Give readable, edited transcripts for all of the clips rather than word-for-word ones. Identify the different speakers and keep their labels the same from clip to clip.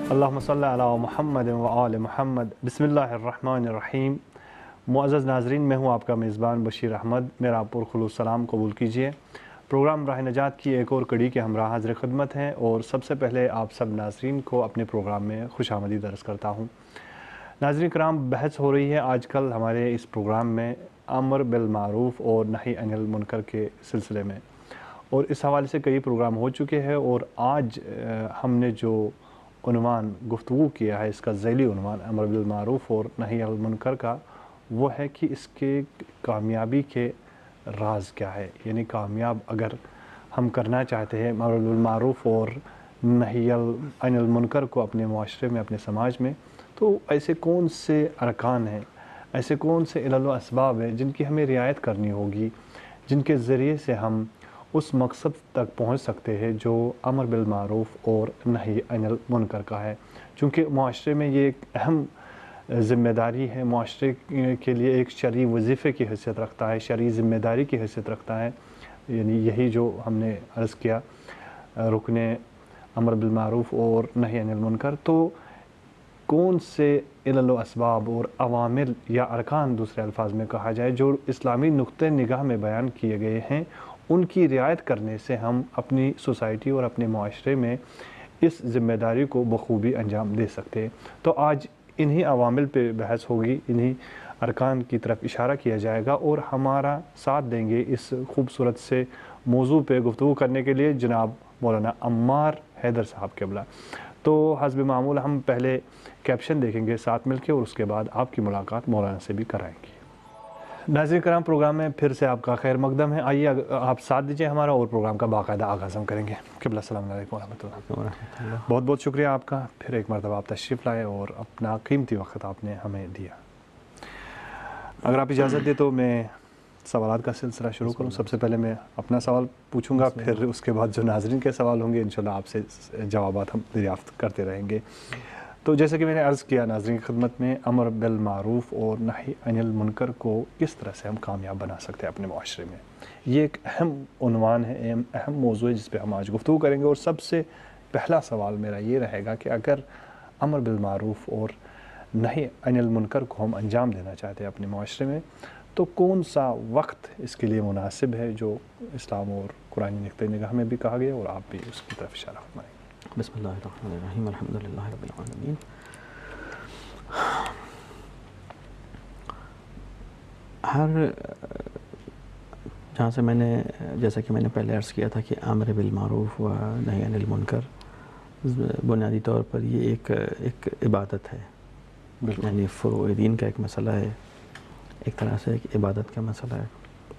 Speaker 1: اللہم صلی علی محمد و آل محمد بسم اللہ الرحمن الرحیم۔ معزز ناظرین، میں ہوں آپ کا میزبان بشیر احمد، میرا پرخلوص سلام قبول کیجیے۔ پروگرام راہ نجات کی ایک اور کڑی کے ہمراہ حاضر خدمت ہیں اور سب سے پہلے آپ سب ناظرین کو اپنے پروگرام میں خوش آمدید عرض کرتا ہوں۔ ناظرین کرام، بحث ہو رہی ہے آج کل ہمارے اس پروگرام میں امر بالمعروف اور نہی عن المنکر کے سلسلے میں، اور اس حوالے سے کئی پروگرام ہو چکے ہیں، اور آج ہم نے جو عنوان گفتگو کیا ہے، اس کا ذیلی عنوان امر بالمعروف اور نہی عن المنکر کا، وہ ہے کہ اس کے کامیابی کے راز کیا ہے۔ یعنی کامیاب اگر ہم کرنا چاہتے ہیں امر بالمعروف اور نہی عن المنکر کو اپنے معاشرے میں، اپنے سماج میں، تو ایسے کون سے ارکان ہیں، ایسے کون سے علل و اسباب ہیں جن کی ہمیں رعایت کرنی ہوگی، جن کے ذریعے سے ہم اس مقصد تک پہنچ سکتے ہیں جو امر بالمعروف اور نہی عن المنکر کا ہے۔ چونکہ معاشرے میں یہ ایک اہم ذمہ داری ہے، معاشرے کے لیے ایک شرعی وظیفے کی حیثیت رکھتا ہے، شرعی ذمہ داری کی حیثیت رکھتا ہے۔ یعنی یہی جو ہم نے عرض کیا، رکن امر بالمعروف اور نہی عن المنکر، تو کون سے علل و اسباب اور عوامل یا ارکان دوسرے الفاظ میں کہا جائے جو اسلامی نقطہ نگاہ میں بیان کیے گئے ہیں، ان کی رعایت کرنے سے ہم اپنی سوسائٹی اور اپنے معاشرے میں اس ذمہ داری کو بخوبی انجام دے سکتے ہیں۔ تو آج انہی عوامل پہ بحث ہوگی، انہی ارکان کی طرف اشارہ کیا جائے گا، اور ہمارا ساتھ دیں گے اس خوبصورت سے موضوع پہ گفتگو کرنے کے لیے جناب مولانا عمار حیدر صاحب قبلہ۔ تو حسب معمول ہم پہلے کیپشن دیکھیں گے ساتھ مل کے، اور اس کے بعد آپ کی ملاقات مولانا سے بھی کرائیں گے۔ ناظرین کرام، پروگرام میں پھر سے آپ کا خیر مقدم ہے۔ آئیے آپ ساتھ دیجیے ہمارا، اور پروگرام کا باقاعدہ آغاز ہم کریں گے۔ قبلہ السلام علیکم ورحمۃ اللہ۔ بہت بہت شکریہ آپ کا، پھر ایک مرتبہ آپ تشریف لائے اور اپنا قیمتی وقت آپ نے ہمیں دیا۔ اگر آپ اجازت دیں تو میں سوالات کا سلسلہ شروع کروں۔ سب سے پہلے میں اپنا سوال پوچھوں گا، پھر اس کے بعد جو ناظرین کے سوال ہوں گے انشاءاللہ آپ سے جوابات ہم دریافت کرتے رہیں گے۔ تو جیسے کہ میں نے عرض کیا ناظرین کی خدمت میں، امر بالمعروف اور نہی عن المنکر کو کس طرح سے ہم کامیاب بنا سکتے ہیں اپنے معاشرے میں، یہ ایک اہم عنوان ہے، اہم موضوع ہے جس پہ ہم آج گفتگو کریں گے۔ اور سب سے پہلا سوال میرا یہ رہے گا کہ اگر امر بالمعروف اور نہی عن المنکر کو ہم انجام دینا چاہتے ہیں اپنے معاشرے میں، تو کون سا وقت اس کے لیے مناسب ہے جو اسلام اور قرآن نقطہ نگاہ میں بھی کہا گیا، اور آپ بھی اس کی طرف اشارہ فرمائیں گے۔
Speaker 2: بسم اللہ الرحمن الرحیم، الحمدللہ رب العالمین۔ جہاں سے جیسا کہ میں نے پہلے عرض کیا تھا کہ امر بالمعروف و نہی عن المنکر بنیادی طور پر یہ ایک عبادت ہے، یعنی فروع دین کا ایک مسئلہ ہے، ایک طرح سے ایک عبادت کا مسئلہ ہے،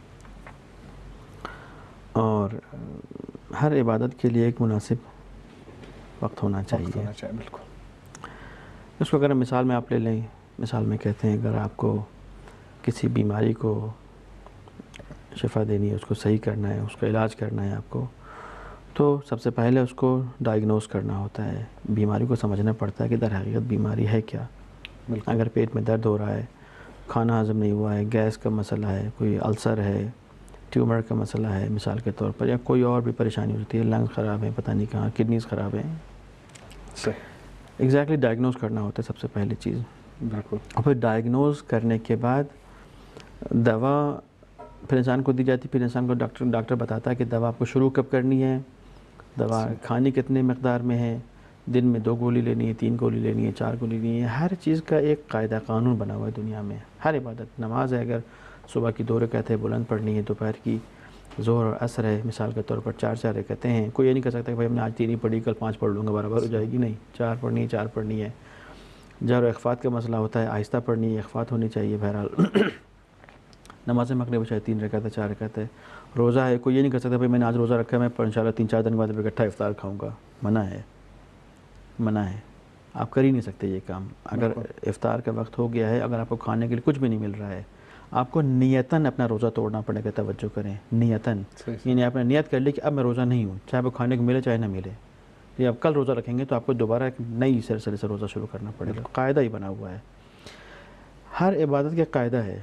Speaker 2: اور ہر عبادت کے لیے ایک مناسب وقت ہونا چاہیے۔
Speaker 1: بالکل۔
Speaker 2: اس کو اگر مثال میں آپ لے لیں، مثال میں کہتے ہیں اگر آپ کو کسی بیماری کو شفا دینی ہے، اس کو صحیح کرنا ہے، اس کا علاج کرنا ہے آپ کو، تو سب سے پہلے اس کو ڈائگنوز کرنا ہوتا ہے، بیماری کو سمجھنا پڑتا ہے کہ در حقیقت بیماری ہے کیا۔ اگر پیٹ میں درد ہو رہا ہے، کھانا ہضم نہیں ہوا ہے، گیس کا مسئلہ ہے، کوئی السر ہے، ٹیومر کا مسئلہ ہے مثال کے طور پر، یا کوئی اور بھی پریشانی ہوتی ہے، لنگز خراب ہیں، پتہ نہیں کہاں، کڈنیز خراب ہیں،
Speaker 1: صحیح،
Speaker 2: ایگزیکٹلی ڈائگنوز کرنا ہوتا ہے سب سے پہلی چیز۔
Speaker 1: بالکل۔
Speaker 2: اور پھر ڈائگنوز کرنے کے بعد دوا پھر انسان کو دی جاتی، پھر انسان کو ڈاکٹر بتاتا ہے کہ دوا آپ کو شروع کب کرنی ہے، دوا کھانی کتنے مقدار میں ہے، دن میں 2 گولی لینی ہے، 3 گولی لینی ہے، 4 گولی لینی ہے۔ ہر چیز کا ایک قاعدہ قانون بنا ہوا ہے دنیا میں۔ ہر عبادت، نماز ہے اگر صبح کی 2 رکعتیں بلند پڑھنی ہے، دوپہر کی ظہر اور عصر ہے مثال کے طور پر 4 رکعتیں ہیں، کوئی یہ نہیں کہہ سکتا کہ بھائی ہم نے آج 3 ہی پڑھی، کل 5 پڑھ لوں گا، برابر ہو جائے گی، نہیں، 4 پڑھنی ہے، 4 پڑھنی ہے۔ جہر و اخفات کا مسئلہ ہوتا ہے، آہستہ پڑھنی ہے، اخفات ہونی چاہیے۔ بہرحال نماز مغرب چاہے 3 رکعت ہے، 4 رکعت ہے۔ روزہ ہے، کوئی یہ نہیں کہہ سکتا بھائی میں نے آج روزہ رکھا ہے، میں انشاءاللہ 3-4 دن بعد اکٹھا افطار کھاؤں گا، منع ہے، منع ہے، آپ کر ہی نہیں سکتے یہ کام۔ اگر افطار کا وقت ہو گیا ہے، اگر آپ کو کھانے کے لیے کچھ بھی نہیں مل رہا ہے، آپ کو نیتاً اپنا روزہ توڑنا پڑے گا، توجہ کریں، نیتاً، یعنی آپ نے نیت کر لی کہ اب میں روزہ نہیں ہوں، چاہے آپ کو کھانے کو ملے چاہے نہ ملے۔ یہ اب کل روزہ رکھیں گے تو آپ کو دوبارہ ایک نئی سلسلے سے روزہ شروع کرنا پڑے گا، قاعدہ ہی بنا ہوا ہے۔ ہر عبادت کا قاعدہ ہے،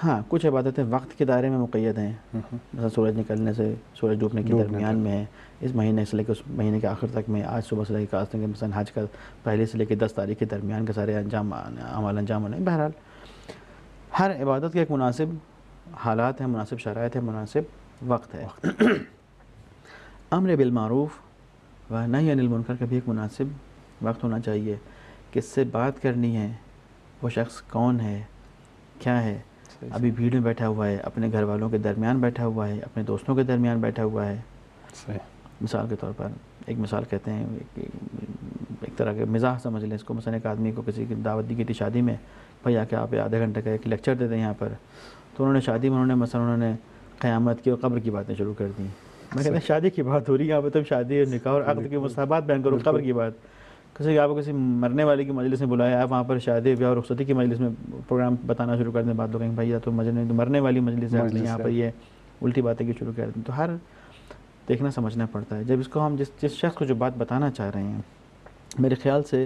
Speaker 2: ہاں کچھ عبادتیں وقت کے دائرے میں مقید ہیں، مثلا سورج نکلنے سے سورج ڈوبنے کے درمیان میں ہے، اس مہینے سے لے کے اس مہینے کے آخر تک میں، آج صبح سے لے کے آج تک، مثلا حج کا پہلے سے لے کے 10 تاریخ کے درمیان کے سارے اعمال انجام ہونے. بہرحال ہر عبادت کے ایک مناسب حالات ہیں، مناسب شرائط ہے، مناسب وقت ہے. امر بالمعروف و نہی عن المنکر کا بھی ایک مناسب وقت ہونا چاہیے. کس سے بات کرنی ہے، وہ شخص کون ہے، کیا ہے. ابھی بھیڑ میں بیٹھا ہوا ہے، اپنے گھر والوں کے درمیان بیٹھا ہوا ہے، اپنے دوستوں کے درمیان بیٹھا ہوا ہے. مثال کے طور پر ایک مثال کہتے ہیں، ایک طرح کے مزاح سمجھ لیں اس کو. مثلا ایک آدمی کو کسی کی دعوت دی گئی تھی شادی میں، بھائی آ کے آپ آدھے گھنٹے کا ایک لیکچر دے دیں یہاں پر. تو انہوں نے شادی میں انہوں نے قیامت کی اور قبر کی باتیں شروع کر دیں. میں کہتا شادی کی بات ہو رہی ہے یہاں پہ، تم شادی اور نکاح اور عقد کے مستحبات بیان کرو، قبر کی بات. کسی آپ کو کسی مرنے والے کی مجلس میں بلایا، آپ وہاں پر شادی بیاہ اور رخصتی کی مجلس میں پروگرام بتانا شروع کر دیں. بات لوگ کہیں بھائی تو مرنے والی مجلس ہے، یہاں پر یہ الٹی باتیں کی شروع کر دیں. تو ہر دیکھنا سمجھنا پڑتا ہے. جب اس کو ہم جس شخص کو جو بات بتانا چاہ رہے ہیں، میرے خیال سے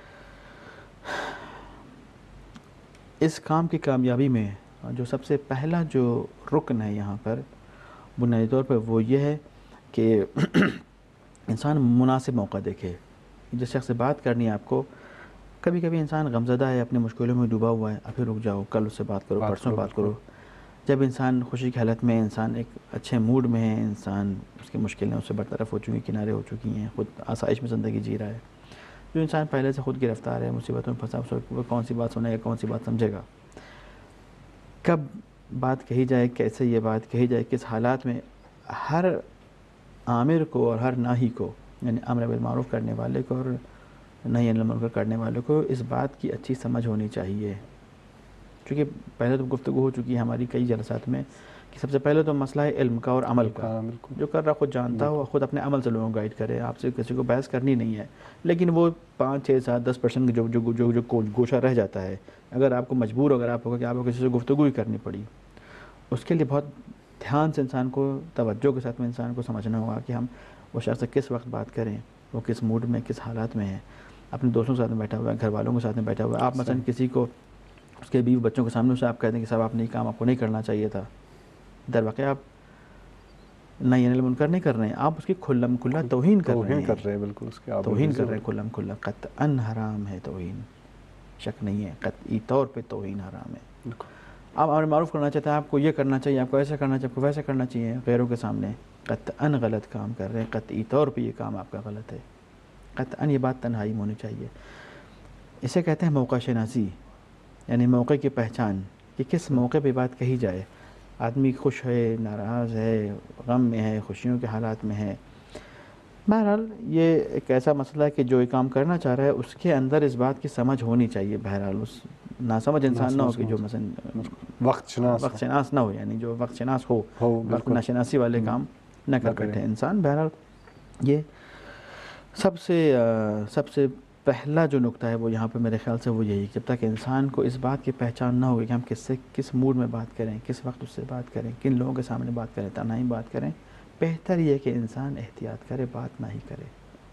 Speaker 2: اس کام کی کامیابی میں جو سب سے پہلا جو رکن ہے یہاں پر بنیادی طور پر وہ یہ ہے کہ انسان مناسب موقع دیکھے. جس شخص سے بات کرنی ہے آپ کو، کبھی کبھی انسان غمزدہ ہے، اپنے مشکلوں میں ڈوبا ہوا ہے، ابھی رک جاؤ، کل اس سے بات کرو، پرسوں بات کرو. جب انسان خوشی کی حالت میں، انسان ایک اچھے موڈ میں ہے، انسان اس کی مشکلیں اس سے برطرف ہو چکی، کنارے ہو چکی ہیں، خود آسائش میں زندگی جی رہا ہے. جو انسان پہلے سے خود گرفتار ہے، مصیبتوں میں پھنسا، وہ کون سی بات سنے گا، کون سی بات سمجھے گا. کب بات کہی جائے، کیسے یہ بات کہی جائے، کس حالات میں. ہر عامر کو اور ہر ناہی کو، یعنی امر بالمعروف کرنے والے کو اور نہی عن المنکر کرنے والے کو اس بات کی اچھی سمجھ ہونی چاہیے. چونکہ پہلے تو گفتگو ہو چکی ہے ہماری کئی جلسات میں کہ سب سے پہلے تو مسئلہ ہے علم کا اور عمل کا. جو کر رہا خود جانتا ہو، خود اپنے عمل سے لوگوں کو گائیڈ کرے. آپ سے کسی کو بحث کرنی نہیں ہے، لیکن وہ 5 6 7 10% جو گوشہ رہ جاتا ہے، اگر آپ کو مجبور اگر آپ ہوگا کہ آپ کو کسی سے گفتگو ہی کرنی پڑی، اس کے لیے بہت دھیان سے انسان کو، توجہ کے ساتھ میں انسان کو سمجھنا ہوگا کہ ہم وہ شخص سے کس وقت بات کریں، وہ کس موڈ میں، کس حالات میں ہے. اپنے دوستوں کے ساتھ میں بیٹھا ہوا ہے، گھر والوں کے ساتھ میں بیٹھا ہوا ہے. آپ مثلا کسی کو اس کے بیوی بچوں کے سامنے سے آپ کہتے ہیں کہ صاحب آپ نے یہ کام آپ کو نہیں کرنا چاہیے تھا، در واقع آپ نہی عن المنکر نہیں کر رہے ہیں، آپ اس کی کھلم کھلا توہین کر رہے ہیں.
Speaker 1: بالکل اس کے
Speaker 2: توہین کر رہے ہیں کھلم کھلا. قطعاً حرام ہے توہین، شک نہیں ہے، قطعی طور پہ توہین حرام ہے. آپ امر معروف کرنا چاہتے ہیں، آپ کو یہ کرنا چاہیے، آپ کو ایسا کرنا چاہیے، آپ کو ویسا کرنا چاہیے، غیروں کے سامنے قطعاً غلط کام کر رہے ہیں. قطعی طور پہ یہ کام آپ کا غلط ہے. قطعاً یہ بات تنہائی میں ہونی چاہیے. اسے کہتے ہیں موقع شناسی، یعنی موقع کی پہچان کہ کس موقع پہ بات کہی جائے. آدمی خوش ہے، ناراض ہے، غم میں ہے، خوشیوں کے حالات میں ہے. بہرحال یہ ایک ایسا مسئلہ ہے کہ جو یہ کام کرنا چاہ رہا ہے اس کے اندر اس بات کی سمجھ ہونی چاہیے. بہرحال اس ناسمجھ انسان نہ ہو کہ جو مثلا وقت شناس نہ ہو، یعنی جو وقت شناس ہو، وقت ناشناسی والے کام نہ کر بیٹھے انسان. بہرحال یہ سب سے پہلا جو نقطہ ہے وہ یہاں پہ میرے خیال سے وہ یہی، جب تک انسان کو اس بات کی پہچان نہ ہوگی کہ ہم کس موڈ میں بات کریں، کس وقت اس سے بات کریں، کن لوگوں کے سامنے بات کریں، تنہائی بات کریں، بہتر یہ کہ انسان احتیاط کرے، بات نہ ہی کرے.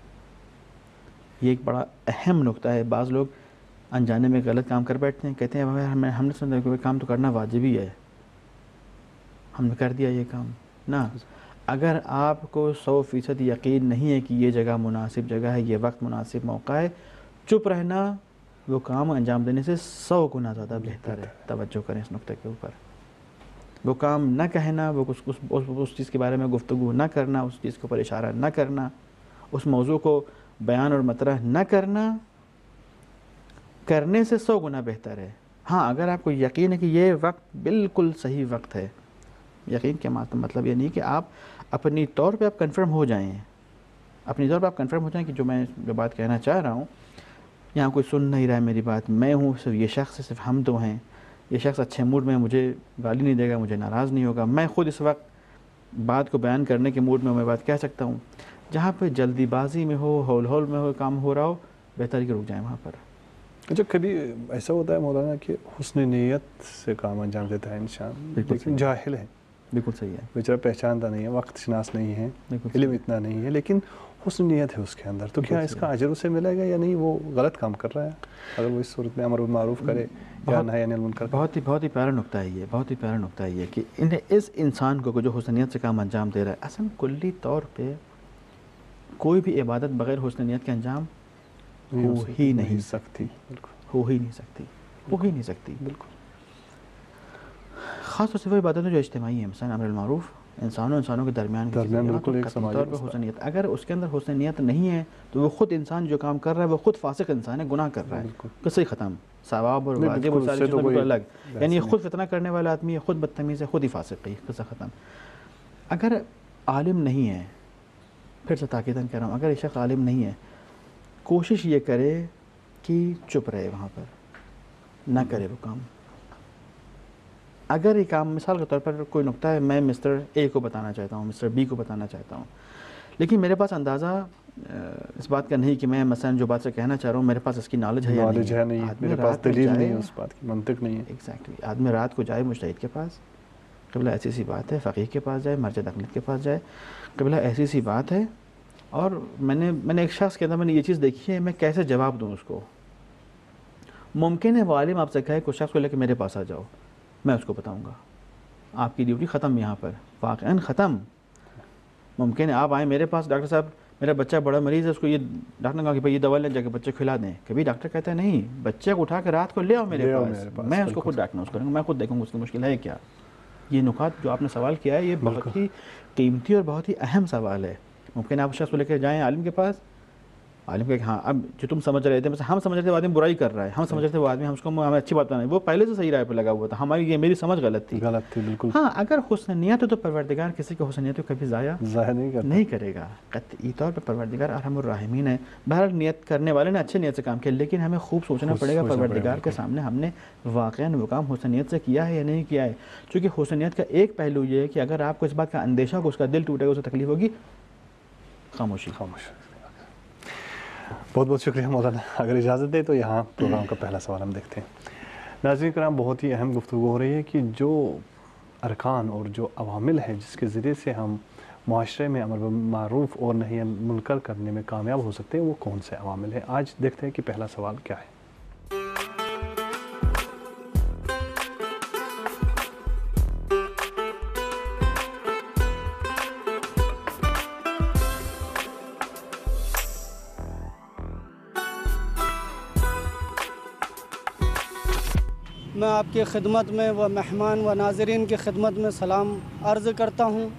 Speaker 2: یہ ایک بڑا اہم نقطہ ہے. بعض لوگ انجانے میں غلط کام کر بیٹھتے ہیں، کہتے ہیں ہم نے سنا کہ کام تو کرنا واجب ہی ہے، ہم نے کر دیا یہ کام. نہ، اگر آپ کو 100% یقین نہیں ہے کہ یہ جگہ مناسب جگہ ہے، یہ وقت مناسب موقع ہے، چپ رہنا وہ کام انجام دینے سے 100 گنا زیادہ بہتر ہے. توجہ کریں اس نقطے کے اوپر. وہ کام نہ کہنا، وہ اس چیز کے بارے میں گفتگو نہ کرنا، اس چیز کے اوپر اشارہ نہ کرنا، اس موضوع کو بیان اور مطرح نہ کرنا، کرنے سے 100 گنا بہتر ہے. ہاں اگر آپ کو یقین ہے کہ یہ وقت بالکل صحیح وقت ہے، یقین کے مطلب یہ نہیں کہ آپ اپنی طور پہ آپ کنفرم ہو جائیں، اپنی طور پہ آپ کنفرم ہو جائیں کہ جو بات کہنا چاہ رہا ہوں یہاں کوئی سن نہیں رہا ہے میری بات، میں ہوں، صرف یہ شخص ہے، صرف ہم دو ہیں، یہ شخص اچھے موڈ میں مجھے گالی نہیں دے گا، مجھے ناراض نہیں ہوگا، میں خود اس وقت بات کو بیان کرنے کے موڈ میں بات کہہ سکتا ہوں. جہاں پہ جلدی بازی میں ہو، ہول میں ہو، کام ہو رہا ہو، بہتر کہ رک جائیں وہاں پر.
Speaker 1: اچھا کبھی ایسا ہوتا ہے مولانا کہ حسن نیت سے کام انجام دیتا ہے انسان لیکن جاہل ہے،
Speaker 2: بالکل صحیح ہے.
Speaker 1: بیچارہ پہچانتا نہیں ہے, وقت شناس نہیں ہے,
Speaker 2: بالکل
Speaker 1: علم اتنا نہیں ہے, لیکن حسن نیت ہے اس کے اندر, تو کیا اس کا اجر اسے ملے گا یا نہیں؟ وہ غلط کام کر رہا ہے اگر وہ اس صورت میں امر بالمعروف کرے یا نہی عن المنکر کرے.
Speaker 2: بہت ہی پیارا نقطہ ہے یہ, بہت ہی پیارا نقطہ ہے یہ کہ اس انسان کو جو حسن نیت سے کام انجام دے رہا ہے, اصلا کلی طور پہ کوئی بھی عبادت بغیر حسن نیت کے انجام ہو ہی نہیں سکتی, ہو ہی نہیں سکتی, ہو ہی نہیں سکتی.
Speaker 1: بالکل.
Speaker 2: خاص طور سے وہ عبادتیں جو اجتماعی ہیں, مثلا امر بالمعروف انسانوں کے درمیان
Speaker 1: بالکل ایک سماجی
Speaker 2: طور پہ حسن نیت, اگر اس کے اندر حسن نیت نہیں ہے تو وہ خود انسان جو کام کر رہا ہے وہ خود فاسق انسان ہے, گناہ کر رہا ہے, قصہ ختم. ثواب اور واجب اور ساری چیزوں بالکل الگ, یعنی یہ خود فتنہ کرنے والا آدمی ہے, خود بدتمیز ہے, خود ہی فاسق ہے, قصہ ختم. اگر عالم نہیں ہے, پھر سے تاکیداً کہہ رہا ہوں, اگر یہ شخص عالم نہیں ہے, کوشش یہ کرے کہ چپ رہے وہاں پر, نہ کرے وہ کام. اگر یہ کام مثال کے طور پر کوئی نقطہ ہے, میں مسٹر اے کو بتانا چاہتا ہوں, مسٹر بی کو بتانا چاہتا ہوں, لیکن میرے پاس اندازہ اس بات کا نہیں کہ میں مثلا جو بات سے کہنا چاہ رہا ہوں میرے پاس اس کی نالج ہے یا نہیں,
Speaker 1: میرے پاس دلیل نہیں ہے, اس بات کی منطق نہیں ہے.
Speaker 2: ایگزیکٹلی. آدمی رات کو جائے مجتہد کے پاس, قبلہ ایسی سی بات ہے, فقیہ کے پاس جائے, مرجع تقلید کے پاس جائے, قبلہ ایسی سی بات ہے, اور میں نے ایک شخص کے اندر میں نے یہ چیز دیکھی ہے, میں کیسے جواب دوں اس کو. ممکن ہے وہ عالم آپ سے کہے کچھ شخص کو لے کے میرے پاس آ جاؤ, میں اس کو بتاؤں گا آپ کی ڈیوٹی ختم یہاں پر, واقعاً ختم. ممکن ہے آپ آئیں میرے پاس, ڈاکٹر صاحب میرا بچہ بڑا مریض ہے, اس کو یہ ڈاکٹر نے کہا کہ بھائی یہ دوا لے جا کے بچے کھلا دیں. کبھی ڈاکٹر کہتا ہے نہیں, بچے کو اٹھا کے رات کو لے آؤ میرے پاس, میں اس کو خود ڈائگنوز کروں گا, میں خود دیکھوں گا اس کی مشکل ہے کیا. یہ نکات جو آپ نے سوال کیا ہے یہ بہت ہی قیمتی اور بہت ہی اہم سوال ہے. ممکن آپ شخص کو لے کے جائیں عالم کے پاس, عالم کہ ہاں اب جو تم سمجھ رہے تھے, مثلا ہم سمجھ رہے تھے وہ آدمی برائی کر رہا ہے, ہم سمجھ رہے تھے وہ آدمی ہمیں اچھی بات نہیں, وہ پہلے سے صحیح رائے پہ لگا ہوا تھا, ہماری میری سمجھ غلط تھی.
Speaker 1: بالکل.
Speaker 2: ہاں اگر حسن نیت ہے تو پروردگار کسی کی حسن نیت کو کبھی ضائع نہیں کرے گا, قطعی طور پہ پروردگار ارحم الراحمین ہے. بہرحال نیت کرنے والے نے اچھے نیت سے کام کیا, لیکن ہمیں خوب سوچنا پڑے گا پروردگار کے سامنے ہم نے واقعاً وہ کام حسن نیت سے کیا ہے یا نہیں کیا ہے. چونکہ حسن نیت کا ایک پہلو یہ ہے کہ اگر آپ کو اس بات کا اندیشہ ہو, اس کا دل ٹوٹے گا, اسے تکلیف ہوگی, خاموشی.
Speaker 1: بہت بہت شکریہ مولانا. اگر اجازت دے تو یہاں پروگرام کا پہلا سوال ہم دیکھتے ہیں. ناظرین کرام, بہت ہی اہم گفتگو ہو رہی ہے کہ جو ارکان اور جو عوامل ہیں جس کے ذریعے سے ہم معاشرے میں امر بالمعروف اور نہی عن المنکر کرنے میں کامیاب ہو سکتے ہیں, وہ کون سے عوامل ہیں. آج دیکھتے ہیں کہ پہلا سوال کیا ہے.
Speaker 3: میں آپ کی خدمت میں و مہمان و ناظرین کی خدمت میں سلام عرض کرتا ہوں.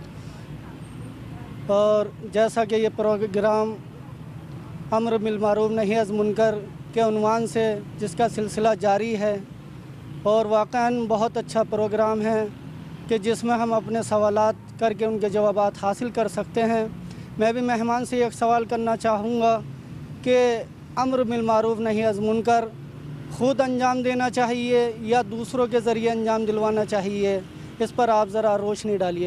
Speaker 3: اور جیسا کہ یہ پروگرام امر بالمعروف نہی عن المنکر کے عنوان سے جس کا سلسلہ جاری ہے, اور واقعاً بہت اچھا پروگرام ہے کہ جس میں ہم اپنے سوالات کر کے ان کے جوابات حاصل کر سکتے ہیں. میں بھی مہمان سے ایک سوال کرنا چاہوں گا کہ امر بالمعروف نہی عن المنکر خود انجام دینا چاہیے یا دوسروں کے ذریعے انجام دلوانا چاہیے, اس پر آپ ذرا روشنی ڈالیے.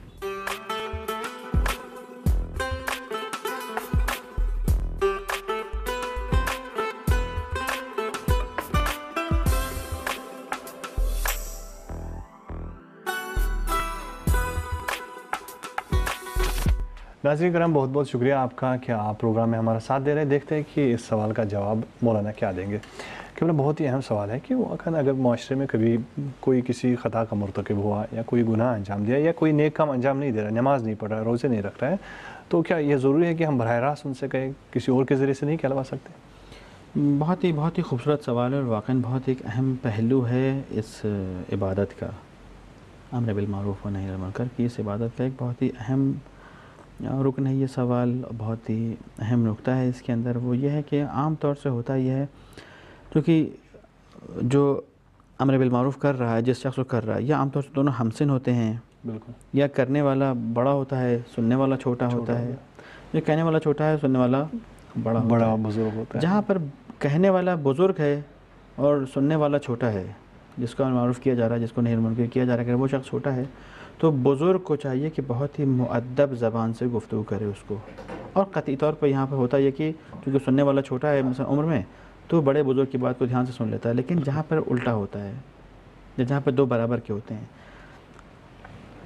Speaker 1: ناظرین کرام, بہت بہت شکریہ آپ کا کہ آپ پروگرام میں ہمارا ساتھ دے رہے ہیں. دیکھتے ہیں کہ اس سوال کا جواب مولانا کیا دیں گے. کہ بہت ہی اہم سوال ہے کہ اگر معاشرے میں کبھی کوئی کسی خطا کا مرتکب ہوا یا کوئی گناہ انجام دیا یا کوئی نیک کام انجام نہیں دے رہا, نماز نہیں پڑھ رہا ہے, روزے نہیں رکھ رہا ہے, تو کیا یہ ضروری ہے کہ ہم براہ راست ان سے کہیں, کسی اور کے ذریعے سے نہیں کہلوا سکتے؟
Speaker 2: بہت ہی خوبصورت سوال ہے, اور واقعاً بہت ایک اہم پہلو ہے اس عبادت کا, امر بالمعروف و نہی عن المنکر کی اس عبادت کا ایک بہت ہی اہم رکن ہے یہ سوال. بہت ہی اہم نقطہ ہے اس کے اندر. وہ یہ ہے کہ عام طور سے ہوتا یہ ہے کیونکہ جو امر بالمعروف کر رہا ہے, جس شخص کو کر رہا ہے, یا عام طور سے دونوں ہمسن ہوتے ہیں,
Speaker 1: بالکل,
Speaker 2: یا کرنے والا بڑا ہوتا ہے, سننے والا چھوٹا ہوتا ہے, یا کہنے والا چھوٹا ہے, سننے والا بڑا
Speaker 1: بزرگ ہوتا ہے.
Speaker 2: جہاں پر کہنے والا بزرگ ہے اور سننے والا چھوٹا ہے, جس کا معروف کیا جا رہا ہے, جس کو نہی عن المنکر کیا جا رہا ہے, اگر وہ شخص چھوٹا ہے تو بزرگ کو چاہیے کہ بہت ہی مؤدب زبان سے گفتگو کرے اس کو. اور قطعی طور پر یہاں پہ ہوتا یہ کہ کیونکہ سننے والا چھوٹا ہے مثلا عمر میں, تو بڑے بزرگ کی بات کو دھیان سے سن لیتا ہے. لیکن جہاں پر الٹا ہوتا ہے, جہاں پر دو برابر کے ہوتے ہیں,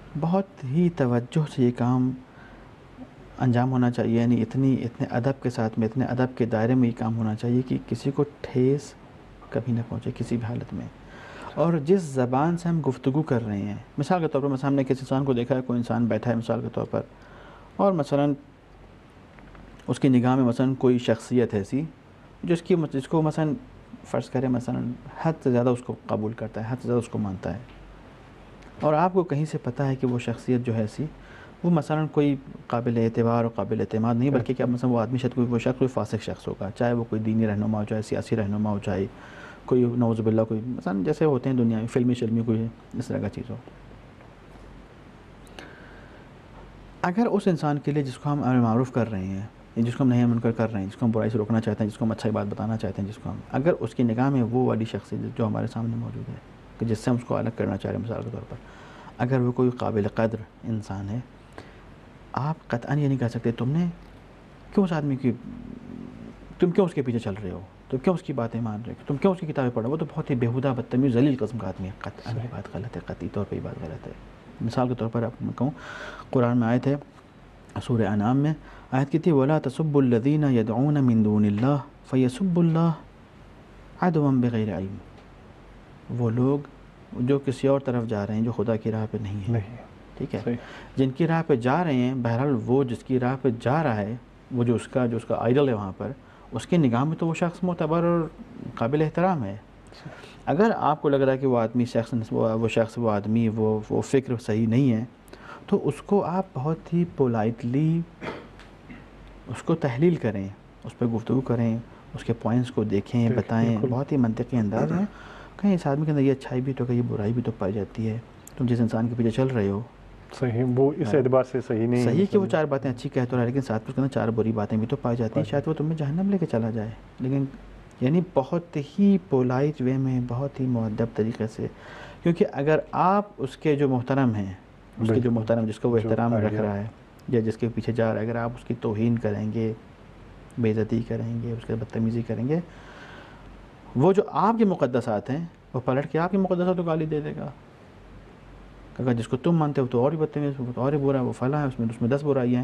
Speaker 2: بہت ہی توجہ سے یہ کام انجام ہونا چاہیے، یعنی اتنے ادب کے ساتھ میں، اتنے ادب کے دائرے میں یہ کام ہونا چاہیے کہ کسی کو ٹھیس کبھی نہ پہنچے کسی بھی حالت میں. اور جس زبان سے ہم گفتگو کر رہے ہیں، مثال کے طور پر مثلا ہم نے کسی انسان کو دیکھا ہے، کوئی انسان بیٹھا ہے مثال کے طور پر، اور مثلا اس کی نگاہ میں مثلا کوئی شخصیت ایسی جس کو مثلا فرض کرے مثلا حد سے زیادہ اس کو قبول کرتا ہے، حد سے زیادہ اس کو مانتا ہے، اور آپ کو کہیں سے پتہ ہے کہ وہ شخصیت جو ہے ایسی وہ مثلا کوئی قابل اعتبار اور قابل اعتماد نہیں، بلکہ کہ مثلا وہ آدمی شاید وہ شخص کوئی فاسق شخص ہوگا، چاہے وہ کوئی دینی رہنما ہو، چاہے سیاسی رہنما ہو، چاہے کوئی نعوذ باللہ کوئی مثلا جیسے ہوتے ہیں دنیا میں فلمی کوئی اس طرح کا چیز ہو. اگر اس انسان کے لیے جس کو ہم امر معروف کر رہے ہیں، جس کو ہم نہی منکر کر رہے ہیں، جس کو ہم برائی سے روکنا چاہتے ہیں، جس کو ہم اچھائی بات بتانا چاہتے ہیں، جس کو ہم اگر اس کی نگاہ میں وہ والی شخصیت جو ہمارے سامنے موجود ہے کہ جس سے ہم اس کو الگ کرنا چاہ رہے ہیں مثال کے طور پر، اگر وہ کوئی قابل قدر انسان ہے، آپ قطعاً یہ نہیں کہہ سکتے تم نے کیوں اس آدمی کی تم کیوں اس کے پیچھے چل رہے ہو، تم کیوں اس کی باتیں مان رہے ہو، تم کیوں اس کی کتابیں پڑھ رہے ہو، وہ تو بہت ہی بیہودہ بدتمیز ذلیل قسم کا آدمی ہے. قطعاً یہ بات غلط ہے، قطعی طور پہ یہ بات غلط ہے. مثال کے طور پر آپ میں کہوں، قرآن میں آیت ہے سورہ انعام میں، آیت کی تھی وَلَا تَسُبُّوا الَّذِينَ يَدْعُونَ مِن دُونِ اللَّهِ فَيَسُبُّوا اللَّهَ عَدْوًا بِغَيْرِ عِلْمٍ، وہ لوگ جو کسی اور طرف جا رہے ہیں جو خدا کی راہ پہ نہیں ہے، ٹھیک ہے، جن کی راہ پہ جا رہے ہیں، بہرحال وہ جس کی راہ پہ جا رہا ہے، وہ جو اس کا آئیڈل ہے وہاں پر، اس کی نگاہ میں تو وہ شخص معتبر اور قابل احترام ہے. اگر آپ کو لگ رہا ہے کہ وہ آدمی وہ آدمی وہ فکر صحیح نہیں ہے، تو اس کو آپ بہت ہی پولائٹلی اس کو تحلیل کریں، اس پہ گفتگو کریں، اس کے پوائنٹس کو دیکھیں، بتائیں، بہت ہی منطقی انداز میں کہیں اس آدمی کے اندر یہ اچھائی بھی تو کہ یہ برائی بھی تو پائی جاتی ہے، تم جس انسان کے پیچھے چل رہے ہو
Speaker 1: صحیح وہ اس اعتبار سے صحیح نہیں ہے،
Speaker 2: صحیح کہ وہ چار باتیں اچھی کہتا رہا، لیکن ساتھ میں اس کے اندر چار بری باتیں بھی تو پائی جاتی ہیں، شاید وہ تمہیں جہنم لے کے چلا جائے. لیکن یعنی بہت ہی پولائٹ وے میں، بہت ہی مؤدب طریقے سے، کیونکہ اگر آپ اس کے جو محترم ہیں، اس کے جو محترم جس کو وہ احترام رکھ رہا ہے یا جس کے پیچھے جا رہا ہے، اگر آپ اس کی توہین کریں گے، بے عزتی کریں گے، اس کے بدتمیزی کریں گے، وہ جو آپ کے مقدسات ہیں وہ پلٹ کے آپ کے مقدسات کو گالی دے دے گا. اگر جس کو تم مانتے ہو تو اور ہی بدتمیز، وہ تو اور ہی برا ہے، وہ فلاں ہے، اس میں 10 برائیاں ہیں.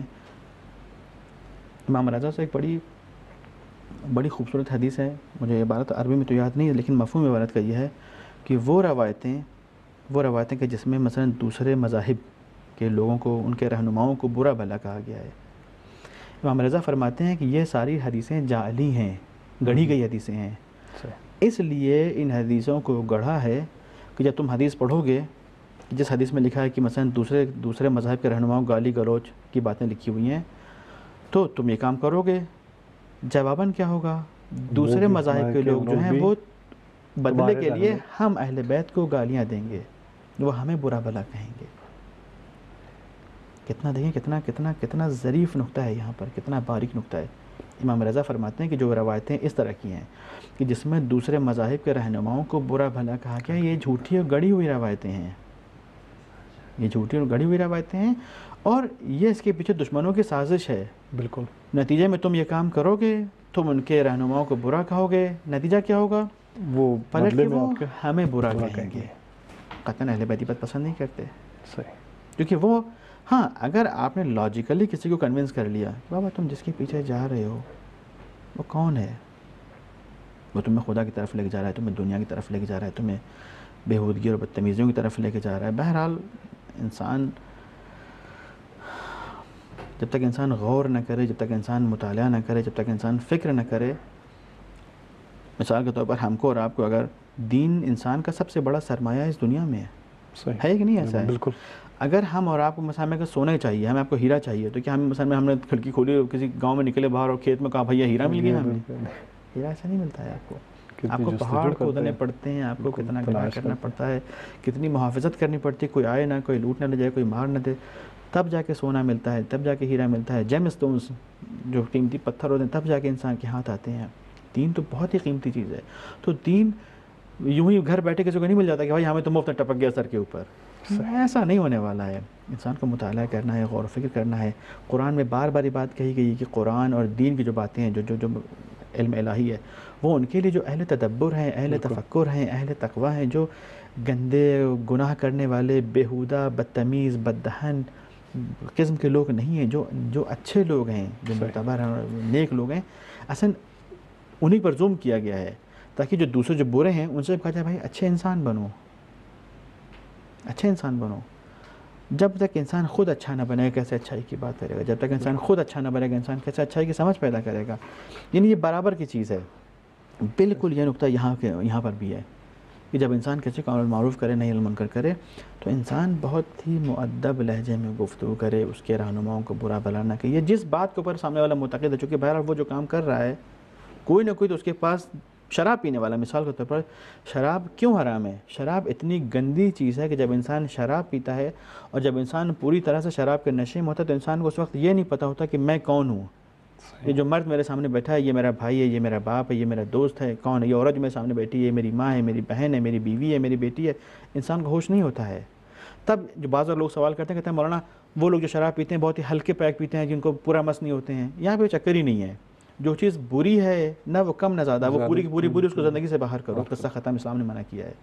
Speaker 2: امام رضا سے ایک بڑی خوبصورت حدیث ہے، مجھے عبارت عربی میں تو یاد نہیں ہے، لیکن مفہوم عبارت کا یہ ہے کہ وہ روایتیں کہ جس میں مثلا دوسرے مذاہب کے لوگوں کو، ان کے رہنماؤں کو برا بھلا کہا گیا ہے. امام رضا فرماتے ہیں کہ یہ ساری حدیثیں جعلی ہیں، گڑھی گئی حدیثیں ہیں. اس لیے ان حدیثوں کو گڑھا ہے کہ جب تم حدیث پڑھو گے، جس حدیث میں لکھا ہے کہ مثلا دوسرے مذہب کے رہنماؤں گالی گلوچ کی باتیں لکھی ہوئی ہیں، تو تم یہ کام کرو گے، جواباً کیا ہوگا؟ دوسرے مذاہب کے لوگ جو ہیں وہ بدلے کے لیے ہم اہل بیت کو گالیاں دیں گے، وہ ہمیں برا بھلا کہیں گے. کتنا دیکھیں کتنا ظریف نقطہ ہے یہاں پر، کتنا باریک نقطہ ہے. امام رضا فرماتے ہیں کہ جو روایتیں اس طرح کی ہیں کہ جس میں دوسرے مذاہب کے رہنماؤں کو برا بھلا کہا گیا، یہ جھوٹی اور گڑی ہوئی روایتیں ہیں، یہ جھوٹی اور گڑی ہوئی روایتیں ہیں، اور یہ اس کے پیچھے دشمنوں کی سازش ہے.
Speaker 1: بالکل.
Speaker 2: نتیجے میں تم یہ کام کرو گے، تم ان کے رہنماؤں کو برا کہو گے، نتیجہ کیا ہوگا؟
Speaker 1: وہ
Speaker 2: پلٹ کے وہ ہمیں برا کہیں گے. قطعاً اہل بیت بات پسند نہیں کرتے.
Speaker 1: صحیح.
Speaker 2: کیونکہ وہ ہاں اگر آپ نے لاجیکلی کسی کو کنونس کر لیا، بابا تم جس کے پیچھے جا رہے ہو وہ کون ہے، وہ تمہیں خدا کی طرف لے کے جا رہا ہے، تمہیں دنیا کی طرف لے کے جا رہا ہے، تمہیں بےہودگی اور بدتمیزیوں کی طرف لے کے جا رہا ہے. بہرحال انسان جب تک انسان غور نہ کرے، جب تک انسان مطالعہ نہ کرے، جب تک انسان فکر نہ کرے، مثال کے طور پر ہم کو اور آپ کو اگر دین انسان کا سب سے بڑا سرمایہ اس دنیا میں ہے کہ نہیں ایسا ہے؟
Speaker 1: بالکل.
Speaker 2: اگر ہم اور آپ کو مثلا ہمیں سونا ہی چاہیے، ہمیں آپ کو ہیرا چاہیے، تو کیا ہم مثلا ہم نے کھڑکی کھولی کسی گاؤں میں نکلے باہر اور کھیت میں کہا بھیا ہیرا مل گیا ہمیں؟ ہیرا ایسا نہیں ملتا ہے. آپ کو پہاڑ کھودنے پڑتے ہیں، آپ کو کتنا گناہ کرنا پڑتا ہے، کتنی محافظت کرنی پڑتی ہے، کوئی آئے نہ، کوئی لوٹ نہ لے جائے، کوئی مار نہ دے، تب جا کے سونا ملتا ہے، تب جا کے ہیرا ملتا ہے. جیم اسٹونز جو قیمتی پتھر ہوتے ہیں تب جا کے انسان کے ہاتھ آتے ہیں. دین تو بہت ہی قیمتی چیز ہے. تو دین یوں ہی گھر بیٹھے کسی کو نہیں مل جاتا کہ بھائی ہمیں تو مفت ٹپک گیا سر کے اوپر. ایسا نہیں ہونے والا ہے. انسان کو مطالعہ کرنا ہے، غور و فکر کرنا ہے. قرآن میں بار بار یہ بات کہی گئی کہ قرآن اور دین کی جو باتیں ہیں، جو علم الہی ہے، وہ ان کے لیے جو اہل تدبر ہیں، اہل تفکر ہیں، اہل تقوی ہیں، جو گندے گناہ کرنے والے بیہودہ بدتمیز بددہن قسم کے لوگ نہیں ہیں. جو اچھے لوگ ہیں, جو معتبر نیک لوگ ہیں, اصلا انہیں پر زوم کیا گیا ہے تاکہ جو دوسرے جو برے ہیں ان سے کہا جائے بھائی اچھے انسان بنو, اچھے انسان بنو. جب تک انسان خود اچھا نہ بنے گا کیسے اچھائی کی بات کرے گا؟ جب تک انسان خود اچھا نہ بنے گا انسان کیسے اچھائی کی سمجھ پیدا کرے گا؟ یعنی یہ برابر کی چیز ہے. بالکل یہ نقطہ یہاں پر بھی ہے کہ جب انسان کسی کو امر بالمعروف کرے نہیں المنکر کرے تو انسان بہت ہی مؤدب لہجے میں گفتگو کرے, اس کے رہنماؤں کو برا بھلا نہ کہ یہ جس بات کے اوپر سامنے والا معتقد ہے, چونکہ بہرحال وہ جو کام کر رہا ہے کوئی نہ کوئی تو اس کے پاس شراب پینے والا, مثال کے طور پر شراب کیوں حرام ہے؟ شراب اتنی گندی چیز ہے کہ جب انسان شراب پیتا ہے اور جب انسان پوری طرح سے شراب کے نشے میں ہوتا ہے تو انسان کو اس وقت یہ نہیں پتہ ہوتا کہ میں کون ہوں. یہ جو مرد میرے سامنے بیٹھا ہے یہ میرا بھائی ہے, یہ میرا باپ ہے, یہ میرا دوست ہے, کون ہے؟ یہ عورت جو میرے سامنے بیٹھی ہے یہ میری ماں ہے, میری بہن ہے, میری بیوی ہے, میری بیٹی ہے. انسان کو ہوش نہیں ہوتا ہے. تب جو بعض اور لوگ سوال کرتے ہیں, کہتے ہیں مولانا وہ لوگ جو شراب پیتے ہیں بہت ہی ہلکے پیک پیتے ہیں جن کو پورا مس نہیں ہوتے ہیں. یہاں پہ چکر ہی نہیں ہے. جو چیز بری ہے نہ وہ کم نہ زیادہ, وہ پوری کی پوری اس کو زندگی سے باہر کرو. قصہ ختم, اسلام نے منع کیا ہے.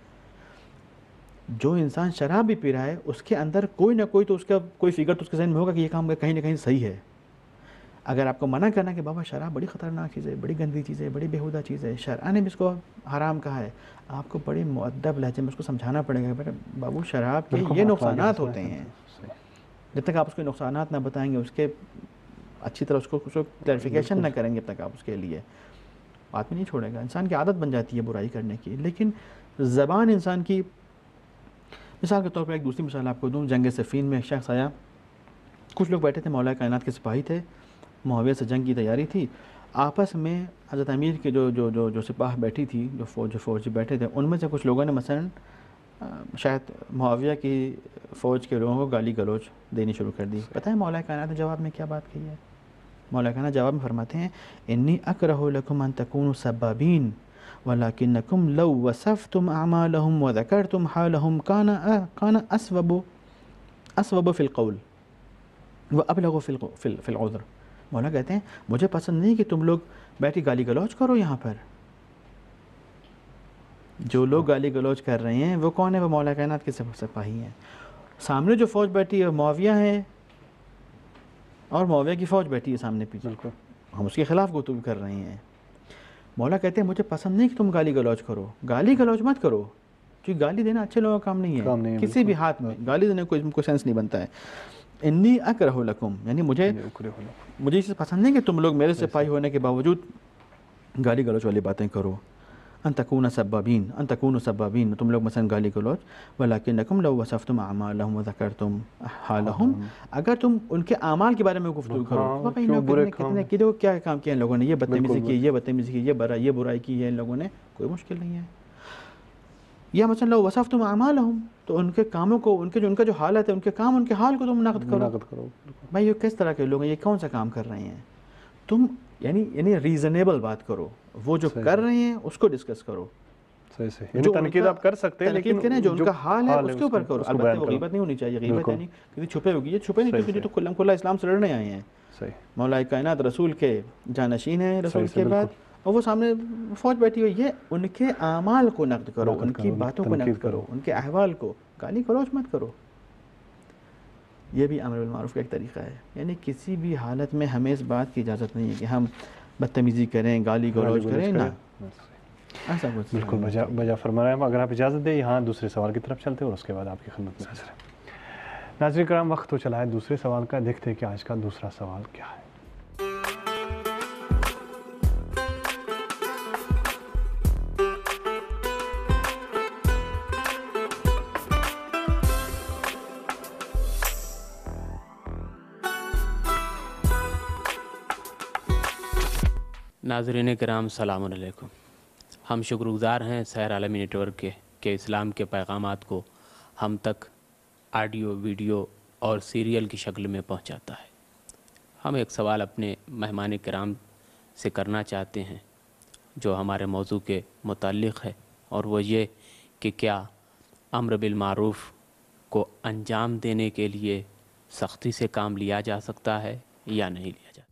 Speaker 2: جو انسان شراب بھی پی رہا ہے اس کے اندر کوئی نہ کوئی تو اس کا کوئی فگر تو اس کے ذہن میں ہوگا کہ یہ کام کہیں نہ کہیں صحیح ہے. اگر آپ کو منع کرنا کہ بابا شراب بڑی خطرناک چیز ہے, بڑی گندی چیز ہے, بڑی بیہودہ چیز ہے, شرع نے بھی اس کو حرام کہا ہے, آپ کو بڑے مؤدب لہجے میں اس کو سمجھانا پڑے گا بیٹا بابو شراب کے یہ نقصانات ہوتے ہیں. جب تک آپ اس کے نقصانات نہ بتائیں گے, اس کے اچھی طرح اس کو کلیریفیکیشن نہ کریں گے, جب تک آپ اس کے لیے بات میں نہیں چھوڑے گا. انسان کی عادت بن جاتی ہے برائی کرنے کی. لیکن زبان انسان کی, مثال کے طور پر ایک دوسری مثال آپ کو دوں. جنگ صفین میں ایک شخص آیا, کچھ لوگ بیٹھے تھے, مولا کائنات کے سپاہی تھے, معاویہ سے جنگ کی تیاری تھی. آپس میں حضرت امیر کے جو سپاہ بیٹھی تھی, جو فوج بیٹھے تھے, ان میں سے کچھ لوگوں نے مثلا شاید معاویہ کی فوج کے لوگوں کو گالی گلوچ دینی شروع کر دی. پتہ ہے مولا کائنات نے جواب میں کیا بات کہی ہے؟ مولا کائنات جواب میں فرماتے ہیں انی اکرہ لکم ان تکونوا سبابین ولکنکم لو وصفتم اعمالهم وذکرتم حالهم کان اسوب فی القول وابلغ فی العذر. مولا کہتے ہیں مجھے پسند نہیں کہ تم لوگ بیٹھی گالی گلوچ کرو. یہاں پر جو لوگ گالی گلوچ کر رہے ہیں وہ کون ہے؟ وہ مولا کائنات کے سپاہی ہیں. سامنے جو فوج بیٹھی ہے معاویہ ہے, اور معاویہ کی فوج بیٹھی ہے سامنے پیچھے, ہم اس کے خلاف گفتگو کر رہے ہیں. مولا کہتے ہیں مجھے پسند نہیں کہ تم گالی گلوچ کرو. گالی گلوچ مت کرو, کیونکہ گالی دینا اچھے لوگوں کا کام نہیں ہے. کسی بھی ہاتھ میں گالی دینے کوئی سینس نہیں بنتا ہے. انی اکرہ لکم, یعنی مجھے یہ چیز پسند نہیں کہ تم لوگ میرے سپاہی ہونے کے باوجود گالی گلوچ والی باتیں کرو. ان تکونوا سبابین, تم لوگ مثلا گالی گلوچ, ولکنکم لو وصفتم اعمالهم وذکرتم حالهم, اگر تم ان کے اعمال کے بارے میں گفتگو کرو, کتنے کیا کام کیا ان لوگوں نے, یہ بدتمیزی کی, یہ بدتمیزی کی, یہ برائی کی ہے ان لوگوں نے, کوئی مشکل نہیں ہے. یا مثلا لو وصفتم اعمالهم, تو ان کے کاموں کو, ان کا جو حالت ہے, ان کے کام, ان کے حال کو تم نقد کرو. بھائی یہ کس طرح کے لوگ ہیں, یہ کون سا کام کر رہے ہیں؟ تم یعنی ریزنیبل بات کرو, وہ جو کر رہے ہیں اس کو ڈسکس کرو.
Speaker 1: یعنی تنقید آپ کر سکتے ہیں لیکن
Speaker 2: جو ان کا حال ہے اس کے اوپر کرو. البتہ وہ غیبت نہیں ہونی چاہیے. غیبت یعنی کسی چھپے ہوگی, یہ چھپے نہیں, کیونکہ تو کھلم کھلا اسلام سے لڑنے آئے ہیں. مولا کائنات رسول کے جانشین ہیں, رسول کے بعد, اور وہ سامنے فوج بیٹھی ہوئی ہے. ان کے اعمال کو نقد کرو, ان کی باتوں کو نقد کرو, ان کے احوال کو, گالی گلوچ مت کرو. یہ بھی امر بالمعروف کا ایک طریقہ ہے. یعنی کسی بھی حالت میں ہمیں اس بات کی اجازت نہیں ہے کہ ہم بدتمیزی کریں, گالی گلوچ کریں, نہ ایسا کچھ.
Speaker 1: بالکل بجا فرما رہے ہیں. اگر آپ اجازت دیں یہاں دوسرے سوال کی طرف چلتے ہیں اور اس کے بعد آپ کی خدمت میں حاضر ہیں. ناظرین کرام, وقت تو چلا ہے دوسرے سوال کا. دیکھتے ہیں کہ آج کا دوسرا سوال کیا ہے.
Speaker 4: ناظرین کرام السلام علیکم. ہم شکر گزار ہیں سحر عالمی نیٹ ورک کے کہ اسلام کے پیغامات کو ہم تک آڈیو, ویڈیو اور سیریل کی شکل میں پہنچاتا ہے. ہم ایک سوال اپنے مہمان کرام سے کرنا چاہتے ہیں جو ہمارے موضوع کے متعلق ہے, اور وہ یہ کہ کیا امر بالمعروف کو انجام دینے کے لیے سختی سے کام لیا جا سکتا ہے یا نہیں لیا جا سکتا.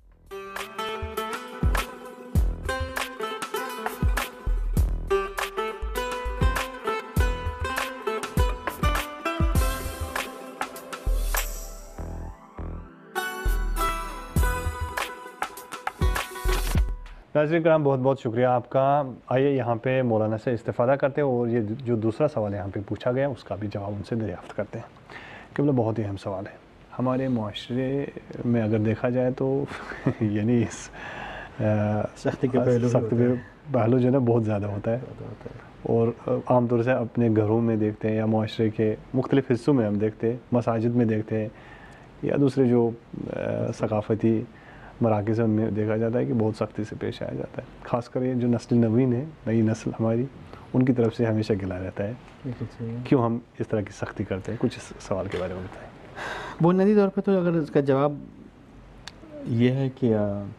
Speaker 1: ناظرین کرام بہت بہت شکریہ آپ کا. آئیے یہاں پہ مولانا سے استفادہ کرتے ہیں اور یہ جو دوسرا سوال یہاں پہ پوچھا گیا اس کا بھی جواب ان سے دریافت کرتے ہیں. قبلہ بہت ہی اہم سوال ہے. ہمارے معاشرے میں اگر دیکھا جائے تو یعنی
Speaker 2: سختی کے
Speaker 1: پہلو جو ہے نا بہت زیادہ ہوتا ہے, اور عام طور سے اپنے گھروں میں دیکھتے ہیں یا معاشرے کے مختلف حصوں میں ہم دیکھتے ہیں, مساجد میں دیکھتے ہیں یا دوسرے جو ثقافتی مراکز ہیں ان میں دیکھا جاتا ہے کہ بہت سختی سے پیش آیا جاتا ہے. خاص کر یہ جو نسل نوین ہے, نئی نسل ہماری, ان کی طرف سے ہمیشہ گلا رہتا ہے کیوں ہم اس طرح کی سختی کرتے ہیں. کچھ اس سوال کے بارے میں بتائیں.
Speaker 2: بنیادی طور پہ تو اگر اس کا جواب یہ ہے کہ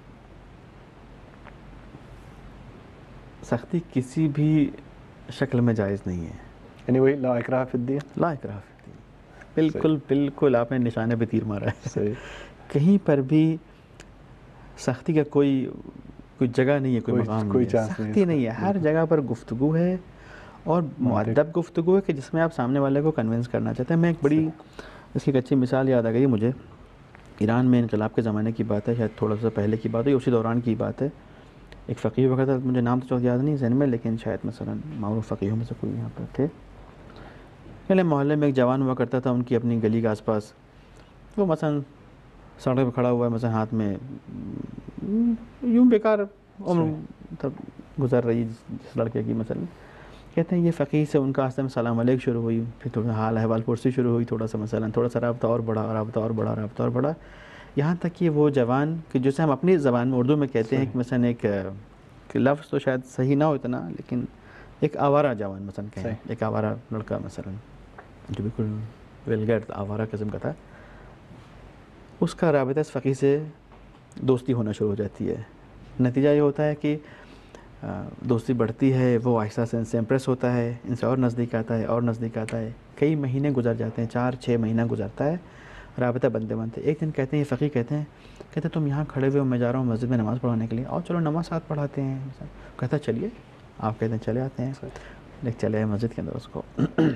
Speaker 2: سختی کسی بھی شکل میں جائز نہیں ہے.
Speaker 1: یعنی وہی لا اکراہ فی الدین.
Speaker 2: لا اکراہ فی الدین, بالکل بالکل آپ نے نشانے پہ تیر مارا ہے.
Speaker 1: صحیح.
Speaker 2: کہیں پر بھی سختی کا کوئی جگہ نہیں ہے, کوئی مقام
Speaker 1: کوئی
Speaker 2: نہیں ہے, سختی نہیں ہے. ہر جگہ پر گفتگو ہے اور مؤدب گفتگو ہے کہ جس میں آپ سامنے والے کو کنونس کرنا چاہتے ہیں. میں ایک بڑی اس کی ایک اچھی مثال یاد آ گئی مجھے. ایران میں انقلاب کے زمانے کی بات ہے, شاید تھوڑا سا پہلے کی بات ہے, اسی دوران کی بات ہے. ایک فقیہ وقت تھا, مجھے نام تو یاد نہیں ذہن میں, لیکن شاید مثلا معروف فقیہوں میں سے کوئی یہاں پر تھے. پہلے محلے میں ایک جوان ہوا کرتا تھا, ان کی اپنی گلی کے آس پاس. وہ مثلا سڑک پہ کھڑا ہوا ہے, مثلا ہاتھ میں یوں بیکار عمر گزر رہی جس لڑکے کی مثلا. کہتے ہیں یہ فقیر سے ان کا آستہ میں سلام علیک شروع ہوئی, پھر تھوڑا حال احوال پرسی شروع ہوئی, تھوڑا سا رابطہ اور بڑھا یہاں تک کہ وہ جوان کہ جسے ہم اپنی زبان میں اردو میں کہتے ہیں کہ مثلا ایک لفظ تو شاید صحیح نہ ہو اتنا, لیکن ایک آوارہ جوان مثلا کہیں, ایک آوارہ لڑکا مثلا جو بالکل ویلگر آوارہ قسم کا تھا, اس کا رابطہ اس فقیر سے دوستی ہونا شروع ہو جاتی ہے. نتیجہ یہ ہوتا ہے کہ دوستی بڑھتی ہے, وہ آہستہ سے ان سے امپریس ہوتا ہے, ان سے اور نزدیک آتا ہے. کئی مہینے گزر جاتے ہیں, 4-6 مہینہ گزرتا ہے, رابطہ بنتے. ایک دن کہتے ہیں, یہ فقیر کہتے ہیں تم یہاں کھڑے ہوئے ہو, میں جا رہا ہوں مسجد میں نماز پڑھانے کے لیے, اور چلو نماز ساتھ پڑھاتے ہیں. کہتا چلیے. آپ کہتے ہیں چلے آتے ہیں, لیکن چلے آئے مسجد کے اندر اس کو.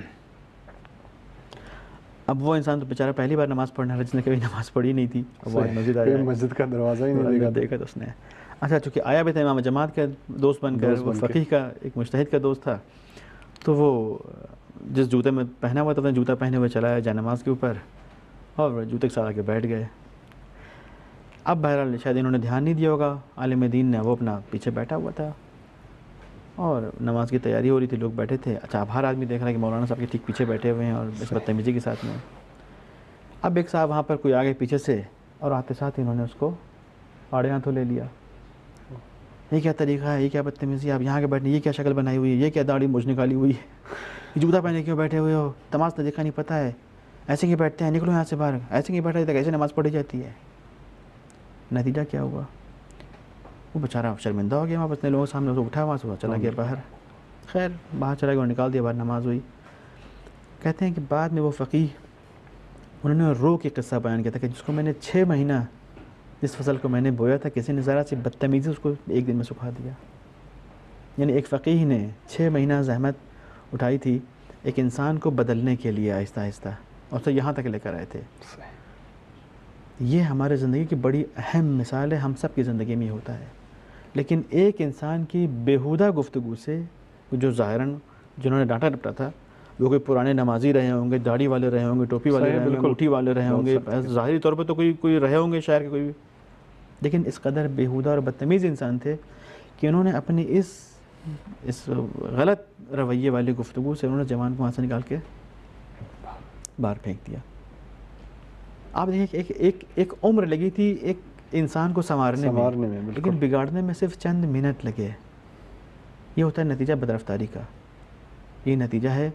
Speaker 2: اب وہ انسان تو بیچارہ پہلی بار نماز پڑھنے والا, جس نے کبھی نماز پڑھی نہیں تھی, اب وہ مسجد آیا,
Speaker 1: مسجد کا دروازہ ہی نہیں
Speaker 2: دیکھا تو اس نے. اچھا, چونکہ آیا بھی تھا امام جماعت کا دوست بن کر, وہ فقیہ کا ایک مجتہد کا دوست تھا, تو وہ جس جوتے میں پہنا ہوا تھا اپنا جوتا پہنے ہوئے چلا ہے جا نماز کے اوپر, اور جوتے کے ساتھ آ کے بیٹھ گئے. اب بہرحال شاید انہوں نے دھیان نہیں دیا ہوگا, عالم دین نے, وہ اپنا پیچھے بیٹھا ہوا تھا اور نماز کی تیاری ہو رہی تھی, لوگ بیٹھے تھے. اچھا, اب ہر آدمی دیکھ رہا ہے کہ مولانا صاحب کے ٹھیک پیچھے بیٹھے ہوئے ہیں اور اس بدتمیزی کے ساتھ میں. اب ایک صاحب وہاں پر کوئی آگے پیچھے سے, اور آتے ساتھ انہوں نے اس کو آڑے ہاتھوں لے لیا. یہ کیا طریقہ ہے, یہ کیا بدتمیزی, آپ یہاں کے بیٹھنے, یہ کیا شکل بنائی ہوئی ہے, یہ کیا داڑھی مجھ نکالی ہوئی ہے, جوتا پہنے کیوں بیٹھے ہوئے ہو, نماز تو دیکھا نہیں پتہ ہے, ایسے کیوں بیٹھتے ہیں, نکلو یہاں سے باہر, ایسے کیوں بیٹھا جاتا ہے, ایسے نماز پڑھی جاتی ہے. نتیجہ کیا ہوا, وہ بیچارہ شرمندہ ہو گیا, وہاں پر اتنے لوگوں کے سامنے اسے اٹھا, وہاں سے چلا گیا باہر. خیر باہر چلا گیا اور نکال دیا باہر, نماز ہوئی. کہتے ہیں کہ بعد میں وہ فقیہ انہوں نے رو کے قصہ بیان کیا تھا کہ جس کو میں نے 6 مہینہ, جس فصل کو میں نے بویا تھا, کسی نے ذرا سی بدتمیزی اس کو ایک دن میں سکھا دیا. یعنی ایک فقیہ نے 6 مہینہ زحمت اٹھائی تھی ایک انسان کو بدلنے کے لیے آہستہ آہستہ, اور تو یہاں تک لے کر آئے تھے. یہ ہمارے زندگی کی بڑی اہم مثال ہے, ہم سب کی زندگی میں ہوتا ہے. لیکن ایک انسان کی بیہودہ گفتگو سے, جو ظاہراً جنہوں نے ڈانٹا ڈپٹا تھا, وہ کوئی پرانے نمازی رہے ہوں گے, داڑھی والے رہے ہوں گے, ٹوپی والے رہے ہوں گے, انگوٹھی والے رہے ہوں گے, ظاہری طور پہ تو کوئی رہے ہوں گے شہر کے کوئی بھی, لیکن اس قدر بیہودہ اور بدتمیز انسان تھے کہ انہوں نے اپنی اس غلط رویے والی گفتگو سے انہوں نے جوان کو وہاں سے نکال کے باہر پھینک دیا. آپ دیکھیں ایک عمر لگی تھی ایک انسان کو سنوارنے میں, لیکن بگاڑنے میں صرف چند منٹ لگے. یہ ہوتا ہے نتیجہ بدرفتاری کا, یہ نتیجہ ہے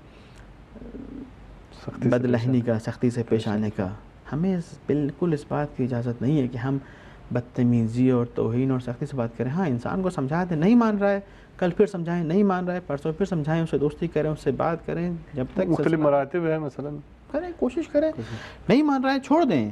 Speaker 2: بدلہنی کا, سختی سے پیش آنے کا. ہمیں بالکل اس بات کی اجازت نہیں ہے کہ ہم بدتمیزی اور توہین اور سختی سے بات کریں. ہاں, انسان کو سمجھا دیں, نہیں مان رہا ہے, کل پھر سمجھائیں, نہیں مان رہا ہے, پرسوں پھر سمجھائیں, اس سے دوستی کریں, اس سے بات کریں, جب تک
Speaker 1: مختلف مراتب ہے مثلا
Speaker 2: کریں, کوشش کریں. نہیں مان رہا ہے, چھوڑ دیں.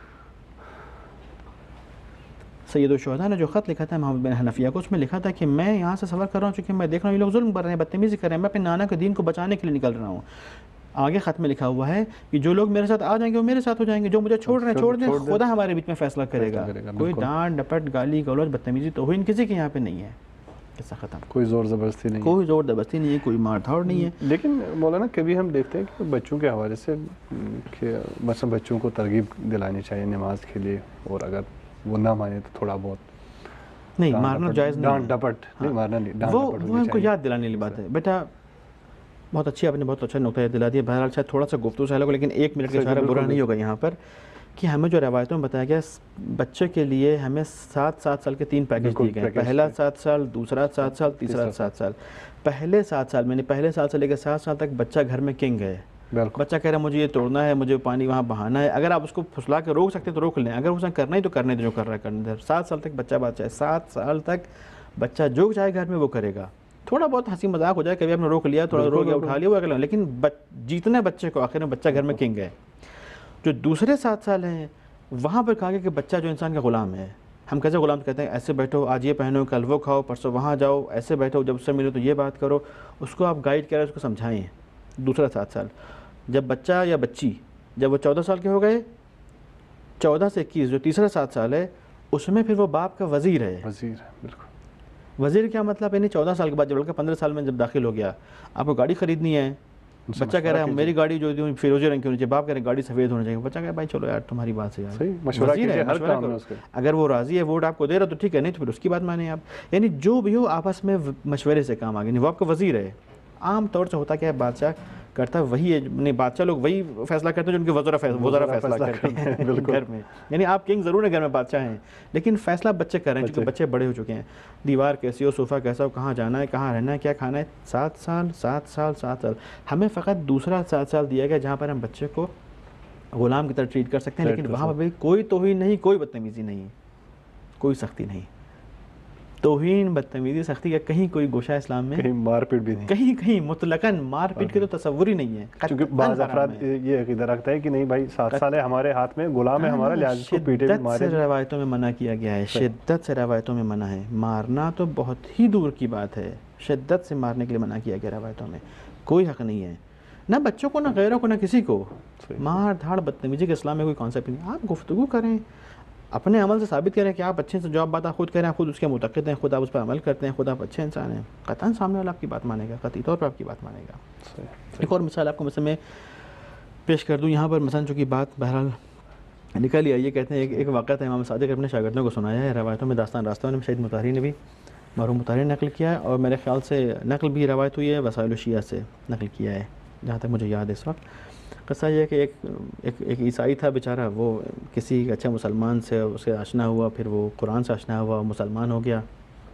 Speaker 2: سید الشہداء نے جو خط لکھا تھا محمد بن حنفیہ کو, اس میں لکھا تھا کہ میں یہاں سے سفر کر رہا ہوں چونکہ میں دیکھ رہا ہوں یہ لوگ ظلم کر رہے ہیں, بدتمیزی کر رہے ہیں, میں اپنے نانا کے دین کو بچانے کے لیے نکل رہا ہوں. آگے خط میں لکھا ہوا ہے کہ جو لوگ میرے ساتھ آ جائیں گے وہ میرے ساتھ ہو جائیں گے, جو مجھے چھوڑ رہے ہیں چھوڑ دیں, خدا ہمارے بیچ میں فیصلہ کرے گا. کوئی ڈانٹ ڈپٹ گالی گلوچ بدتمیزی توہین کسی کے یہاں پہ نہیں ہے. قصہ ختم.
Speaker 1: کوئی زور زبردستی نہیں,
Speaker 2: کوئی زور زبردستی نہیں ہے, کوئی مار دھاڑ نہیں ہے.
Speaker 1: لیکن مولانا کبھی ہم دیکھتے ہیں کہ بچوں کے حوالے سے کہ مثلا بچوں کو ترغیب دلانی چاہیے نماز کے لیے, اور اگر وہ نہ مانے تو تھوڑا بہت
Speaker 2: نہیں مارنا جائز نہیں,
Speaker 1: ڈانٹ ڈپٹ نہیں مارنا نہیں, ڈانٹ
Speaker 2: وہ
Speaker 1: ڈپٹ
Speaker 2: ان کو یاد دلانے والی بات ہے. بیٹا بہت اچھی, آپ نے بہت اچھا نقطہ دلا دیا. بہرحال شاید تھوڑا سا گفتگو سہل ہوگا, لیکن 1 منٹ کا اشارہ برا نہیں ہوگا یہاں پر, کہ ہمیں جو روایتوں میں بتایا گیا بچے کے لیے ہمیں 7 سال کے 3 پیکج دیے گئے. پہلا 7 سال, دوسرا 7 سال, تیسرا 7 سال. پہلے 7 سال میں نے پہلے سال سے لے کے 7 سال تک بچہ گھر میں کنگ ہے. بچہ کہہ رہا ہے مجھے یہ توڑنا ہے, مجھے پانی وہاں بہانا ہے. اگر آپ اس کو پھسلا کے روک سکتے ہیں تو روک لیں, اگر اسے کرنا ہی تو کرنے دیں, جو کر رہا ہے کرنے دیں. 7 سال تک بچہ بادشاہ ہے. 7 سال تک بچہ جو چاہے گھر میں وہ کرے گا. تھوڑا بہت ہنسی مذاق ہو جائے, کبھی آپ نے روک لیا, تھوڑا روک لیا, اٹھا لیا, وہ اگلا, لیکن جیتنے بچے کو آخر میں بچہ گھر میں کنگ ہے. جو دوسرے 7 سال ہیں وہاں پر کہا گیا کہ بچہ جو انسان کا غلام ہے. ہم کیسے غلام کہتے ہیں, ایسے بیٹھو, آج یہ پہنو, کل وہ کھاؤ, پرسوں وہاں جاؤ, ایسے بیٹھو, جب اس سے ملو تو یہ بات کرو. اس کو آپ گائیڈ کریں, اس کو سمجھائیں. دوسرا 7 سال جب بچہ یا بچی جب وہ 14 سال کے ہو گئے, 14 سے 21 جو تیسرا 7 سال ہے, اس میں پھر وہ باپ کا وزیر ہے.
Speaker 1: وزیر ہے, بالکل.
Speaker 2: وزیر کیا مطلب, یعنی 14 سال کے بعد, جب لڑکا 15 سال میں جب داخل ہو گیا, آپ کو گاڑی خریدنی ہے, بچہ کہہ رہا ہے میری گاڑی جو فیروزی رنگ کی ہونی چاہیے, باپ کہہ رہے ہیں گاڑی سفید ہونا چاہیے. بچہ کہہ بھائی چلو یار تمہاری بات سے یار
Speaker 1: مشورہ کیجیے, ہر کام میں اس کے.
Speaker 2: اگر وہ راضی ہے, ووٹ آپ کو دے رہا تو ٹھیک ہے, نہیں تو پھر اس کی بات مانیں آپ. یعنی جو بھی ہو آپس میں مشورے سے کام آگے. نہیں وہ آپ کا وزیر ہے. عام طور سے ہوتا کیا ہے, بادشاہ کرتا ہے وہی ہے, نہیں بادشاہ لوگ وہی فیصلہ کرتے ہیں جو ان کے وزراء فیصلہ کرتے ہیں گھر میں. یعنی آپ کنگ ضرور ہیں گھر میں, بادشاہ ہیں, لیکن فیصلہ بچے کر رہے ہیں, کیونکہ بچے بڑے ہو چکے ہیں. دیوار کیسی ہو, صوفہ کیسا ہو, کہاں جانا ہے, کہاں رہنا ہے, کیا کھانا ہے. 7 سال 7 سال 7 سال ہمیں فقط دوسرا 7 سال دیا گیا جہاں پر ہم بچے کو غلام کی طرح ٹریٹ کر سکتے ہیں, لیکن وہاں پر بھی کوئی توہین نہیں, کوئی بدتمیزی نہیں, کوئی سختی نہیں. توہین, بدتمیزی, سختی کا کہیں کوئی گوشہ اسلام میں,
Speaker 1: کہیں مار پیٹ بھی نہیں,
Speaker 2: کہیں مطلقاً مار پیٹ کے تو تصور ہی نہیں ہے.
Speaker 1: کیونکہ بعض افراد یہ عقیدہ رکھتا ہے کہ نہیں بھائی 7 سال ہے ہمارے ہاتھ میں, غلام ہے ہمارا, لہٰذا اس کو پیٹے بھی مارے.
Speaker 2: شدت سے روایتوں میں منع کیا گیا ہے, شدت سے روایتوں میں منع ہے. مارنا تو بہت ہی دور کی بات ہے, شدت سے مارنے کے لیے منع کیا گیا روایتوں میں. کوئی حق نہیں ہے, نہ بچوں کو, نہ غیروں کو, نہ کسی کو. مار دھاڑ بدتمیزی کے اسلام میں کوئی کانسیپٹ نہیں. آپ گفتگو کریں, اپنے عمل سے ثابت کریں کہ آپ اچھے سے جو آپ بات آپ خود کریں, آپ خود اس کے معتقد ہیں, خود آپ اس پر عمل کرتے ہیں, خود آپ اچھے انسان ہیں, قطعاً سامنے والا آپ کی بات مانے گا, قطعی طور پر آپ کی بات مانے گا. ایک اور مثال آپ کو مثلا میں پیش کر دوں یہاں پر. مثلا چونکہ بات بہرحال نکل ہی آئی ہے, کہتے ہیں ایک واقعہ ہے امام صادق اپنے شاگردوں کو سنایا ہے. روایتوں میں داستان راستہ میں سید مطہری نے بھی, مرحوم مطہری نے نقل کیا ہے, اور میرے خیال سے نقل بھی روایت ہوئی ہے, وسائل الشیعہ سے نقل کیا ہے جہاں تک مجھے یاد ہے اس وقت. قصہ یہ ہے کہ ایک عیسائی تھا بیچارہ, وہ کسی اچھے مسلمان سے اس سے آشنا ہوا, پھر وہ قرآن سے آشنا ہوا, مسلمان ہو گیا.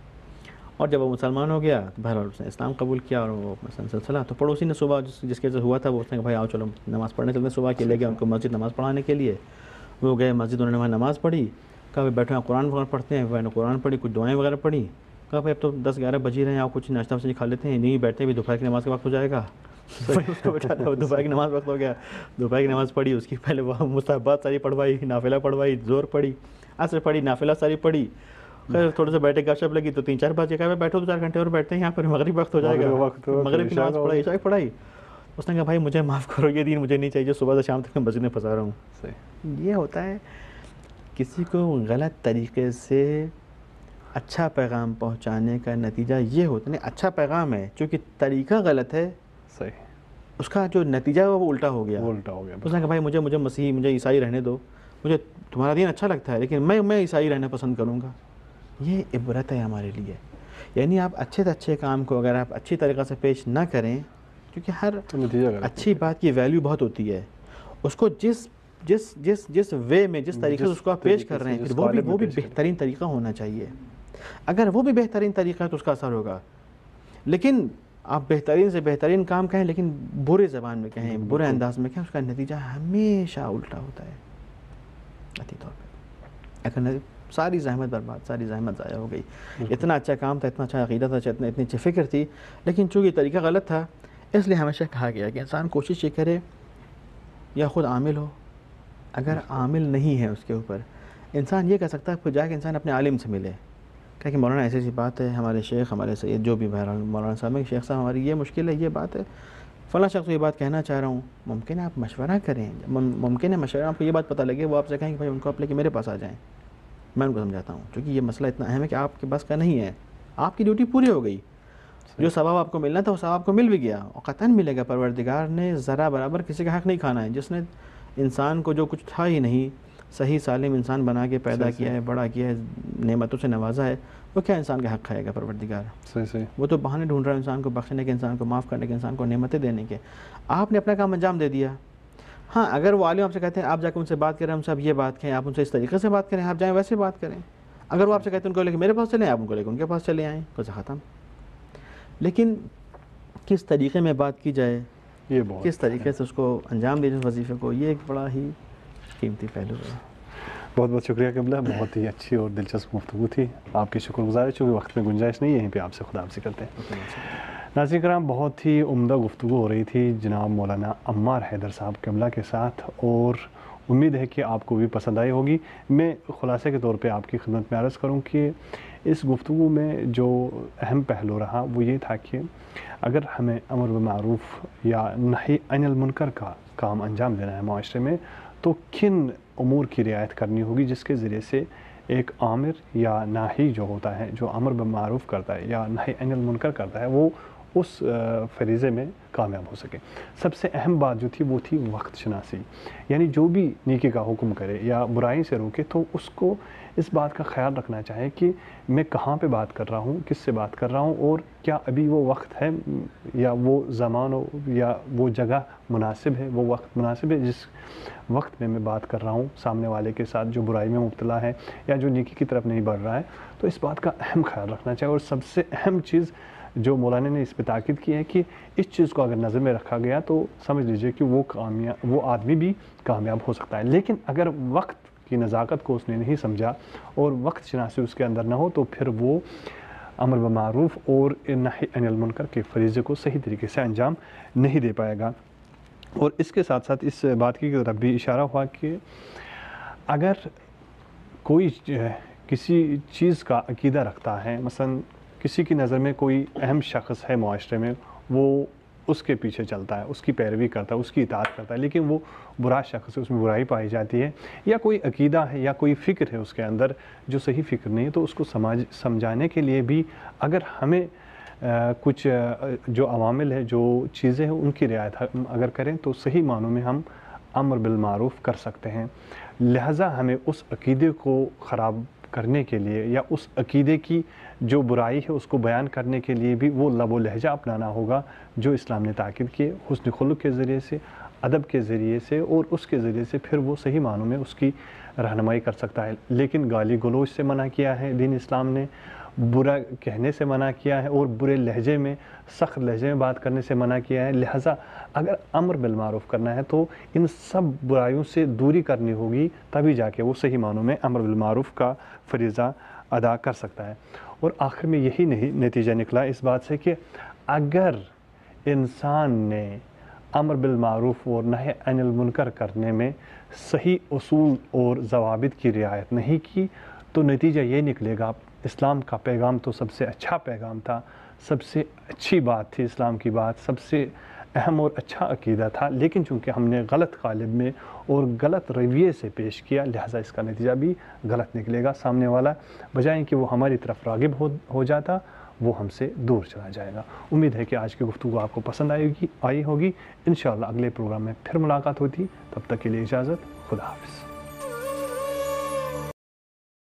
Speaker 2: اور جب وہ مسلمان ہو گیا تو بہرحال اس نے اسلام قبول کیا, اور وہ مثلا سلسلہ تو پڑوسی نے صبح جس کے ہوا تھا, وہ اس نے کہا بھائی آؤ چلو نماز پڑھنے چلتے ہیں. صبح کے لے گیا ان کو مسجد نماز پڑھانے کے لیے. وہ گئے مسجد, انہوں نے وہاں نماز پڑھی. کہا بھائی بیٹھو قرآن وغیرہ پڑھتے ہیں. وہ نے قرآن پڑھی, کچھ دعائیں وغیرہ پڑھی. کہا بھائی اب تو 10-11 بج ہی رہے ہیں, آپ کچھ ناشتہ واشتہ کھا لیتے ہیں. نہیں بیٹھتے بھی, دوپہر کی نماز کا وقت ہو جائے گا. اس کو بیٹھا تھا, دوپہر کی نماز وقت ہو گیا, دوپہر کی نماز پڑھی. اس کی پہلے وہ مستحبات ساری پڑھوائی, نافلہ پڑھوائی, زور پڑھی, عصر پڑھی, نافلہ ساری پڑھی. خیر تھوڑے سے بیٹھے گپ شپ لگی تو 3-4 بجے کہا بیٹھو 2-4 گھنٹے اور بیٹھتے ہیں یہاں پر, مغرب وقت ہو جائے گا. مغرب کی نماز پڑھائی, عشاء پڑھائی. اس نے کہا بھائی مجھے معاف کرو, یہ دین مجھے نہیں چاہیے, صبح سے شام تک میں مسجد میں پھنسا رہا ہوں. یہ ہوتا ہے کسی کو غلط طریقے سے اچھا پیغام پہنچانے کا نتیجہ یہ ہوتا ہے. اچھا پیغام ہے, چونکہ طریقہ غلط ہے,
Speaker 1: صحیح,
Speaker 2: اس کا جو نتیجہ ہے وہ الٹا ہو گیا. اس نے کہا بھائی مجھے مسیحی, مجھے عیسائی رہنے دو, مجھے تمہارا دین اچھا لگتا ہے لیکن میں عیسائی رہنا پسند کروں گا. یہ عبرت ہے ہمارے لیے. یعنی آپ اچھے سے اچھے کام کو اگر آپ اچھی طریقہ سے پیش نہ کریں, کیونکہ ہر اچھی بات کی ویلیو بہت ہوتی ہے, اس کو جس وے میں جس طریقے سے اس کو آپ پیش کر رہے ہیں وہ بھی بہترین طریقہ ہونا چاہیے. اگر وہ بھی بہترین طریقہ ہے تو اس کا اثر ہوگا. لیکن آپ بہترین سے بہترین کام کہیں لیکن برے زبان میں کہیں, برے انداز میں کہیں, اس کا نتیجہ ہمیشہ الٹا ہوتا ہے ذاتی طور پہ. اگر ساری زحمت برباد, ساری زحمت ضائع ہو گئی. اتنا اچھا کام تھا, اتنا اچھا عقیدہ تھا, اتنی اچھی فکر تھی, لیکن چونکہ طریقہ غلط تھا, اس لیے ہمیشہ کہا گیا کہ انسان کوشش یہ کرے یا خود عامل ہو. اگر عامل نہیں ہے اس کے اوپر, انسان یہ کہہ سکتا ہے, پھر جا کے انسان اپنے عالم سے ملے, کہا کہ مولانا ایسی بات ہے, ہمارے شیخ, ہمارے سید جو بھی بہرحال مولانا صاحب ہے, شیخ صاحب ہماری یہ مشکل ہے, یہ بات ہے, فلاں شخص کو یہ بات کہنا چاہ رہا ہوں، ممکن ہے آپ مشورہ کریں، ممکن ہے مشورہ آپ کو یہ بات پتہ لگے، وہ آپ سے کہیں کہ بھائی ان کو آپ لے کے میرے پاس آ جائیں، میں ان کو سمجھاتا ہوں، کیونکہ یہ مسئلہ اتنا اہم ہے کہ آپ کے بس کا نہیں ہے، آپ کی ڈیوٹی پوری ہو گئی، جو ثواب آپ کو ملنا تھا وہ ثواب آپ کو مل بھی گیا، اور قطعاً ملے گا۔ پروردگار نے ذرا برابر کسی کا حق نہیں کھانا ہے، جس نے انسان کو جو کچھ تھا ہی نہیں، صحیح سالم انسان بنا کے پیدا کیا ہے، بڑا کیا ہے، نعمتوں سے نوازا ہے، وہ کیا انسان کا حق کھائے گا پروردگار؟
Speaker 1: صحیح
Speaker 2: وہ تو بہانے ڈھونڈ رہا ہے انسان کو بخشنے کے، انسان کو معاف کرنے کے، انسان کو نعمتیں دینے کے۔ آپ نے اپنا کام انجام دے دیا۔ ہاں اگر وہ عالم آپ سے کہتے ہیں آپ جا کے ان سے بات کریں، ہم سے اب یہ بات کہیں، آپ ان سے اس طریقے سے بات کریں، آپ جائیں ویسے بات کریں۔ اگر وہ آپ سے کہتے ہیں ان کو لے کے میرے پاس چلیں، آپ ان کو لے کے ان کے پاس چلے آئیں، بس ختم۔ لیکن کس طریقے میں بات کی جائے،
Speaker 1: یہ بہت
Speaker 2: کس طریقے سے اس کو انجام دیا جائے اس وظیفے کو، یہ ایک بڑا ہی قیمتی پہلو ہے۔
Speaker 1: بہت بہت شکریہ قبلہ، بہت ہی اچھی اور دلچسپ گفتگو تھی، آپ کی شکر گزار ہے، چونکہ وقت میں گنجائش نہیں ہے، یہیں پہ آپ سے خداحافظی کرتے ہیں۔ ناظرین کرام، بہت ہی عمدہ گفتگو ہو رہی تھی جناب مولانا عمار حیدر صاحب قبلہ کے ساتھ، اور امید ہے کہ آپ کو بھی پسند آئی ہوگی۔ میں خلاصے کے طور پہ آپ کی خدمت میں عرض کروں کہ اس گفتگو میں جو اہم پہلو رہا وہ یہ تھا کہ اگر ہمیں امر بالمعروف یا نہی عن المنکر کا کام انجام دینا ہے معاشرے میں، تو کن امور کی رعایت کرنی ہوگی جس کے ذریعے سے ایک عامر یا ناہی جو ہوتا ہے، جو امر بالمعروف کرتا ہے یا نہی عن المنکر کرتا ہے، وہ اس فریضے میں کامیاب ہو سکے۔ سب سے اہم بات جو تھی وہ تھی وقت شناسی، یعنی جو بھی نیکی کا حکم کرے یا برائی سے روکے تو اس کو اس بات کا خیال رکھنا چاہے کہ میں کہاں پہ بات کر رہا ہوں، کس سے بات کر رہا ہوں، اور کیا ابھی وہ وقت ہے یا وہ زمان یا وہ جگہ مناسب ہے، وہ وقت مناسب ہے جس وقت میں بات کر رہا ہوں سامنے والے کے ساتھ جو برائی میں مبتلا ہے یا جو نیکی کی طرف نہیں بڑھ رہا ہے۔ تو اس بات کا اہم خیال رکھنا چاہیے، اور سب سے اہم چیز جو مولانا نے اس پہ تاکید کی ہے کہ اس چیز کو اگر نظر میں رکھا گیا تو سمجھ لیجئے کہ وہ آدمی بھی کامیاب ہو سکتا ہے۔ لیکن اگر وقت کی نزاکت کو اس نے نہیں سمجھا اور وقت شناسی اس کے اندر نہ ہو تو پھر وہ امر بالمعروف اور نہی عن المنکر کے فریضے کو صحیح طریقے سے انجام نہیں دے پائے گا۔ اور اس کے ساتھ ساتھ اس بات کی طرف بھی اشارہ ہوا کہ اگر کوئی کسی چیز کا عقیدہ رکھتا ہے، مثلا کسی کی نظر میں کوئی اہم شخص ہے معاشرے میں، وہ اس کے پیچھے چلتا ہے، اس کی پیروی کرتا ہے، اس کی اطاعت کرتا ہے، لیکن وہ برا شخص ہے، اس میں برائی پائی جاتی ہے، یا کوئی عقیدہ ہے یا کوئی فکر ہے اس کے اندر جو صحیح فکر نہیں ہے، تو اس کو سمجھانے کے لیے بھی اگر ہمیں کچھ جو عوامل ہے، جو چیزیں ہیں، ان کی رعایت اگر کریں تو صحیح معنوں میں ہم امر بالمعروف کر سکتے ہیں۔ لہٰذا ہمیں اس عقیدے کو خراب کرنے کے لیے یا اس عقیدے کی جو برائی ہے اس کو بیان کرنے کے لیے بھی وہ لب و لہجہ اپنانا ہوگا جو اسلام نے تاکید کیے، حسن خلق کے ذریعے سے، ادب کے ذریعے سے، اور اس کے ذریعے سے پھر وہ صحیح معنوں میں اس کی رہنمائی کر سکتا ہے۔ لیکن گالی گلوچ سے منع کیا ہے دین اسلام نے، برا کہنے سے منع کیا ہے، اور برے لہجے میں، سخت لہجے میں بات کرنے سے منع کیا ہے۔ لہٰذا اگر امر بالمعروف کرنا ہے تو ان سب برائیوں سے دوری کرنی ہوگی، تبھی جا کے وہ صحیح معنوں میں امر بالمعروف کا فریضہ ادا کر سکتا ہے۔ اور آخر میں یہی نتیجہ نکلا اس بات سے کہ اگر انسان نے امر بالمعروف اور نہی عن المنکر کرنے میں صحیح اصول اور ضوابط کی رعایت نہیں کی تو نتیجہ یہ نکلے گا، اسلام کا پیغام تو سب سے اچھا پیغام تھا، سب سے اچھی بات تھی اسلام کی بات، سب سے اہم اور اچھا عقیدہ تھا، لیکن چونکہ ہم نے غلط قالب میں اور غلط رویے سے پیش کیا، لہٰذا اس کا نتیجہ بھی غلط نکلے گا۔ سامنے والا بجائے کہ وہ ہماری طرف راغب ہو جاتا، وہ ہم سے دور چلا جائے گا۔ امید ہے کہ آج کی گفتگو آپ کو پسند آئی ہوگی۔ انشاءاللہ اگلے پروگرام میں پھر ملاقات ہوتی، تب تک کے لیے اجازت، خدا حافظ۔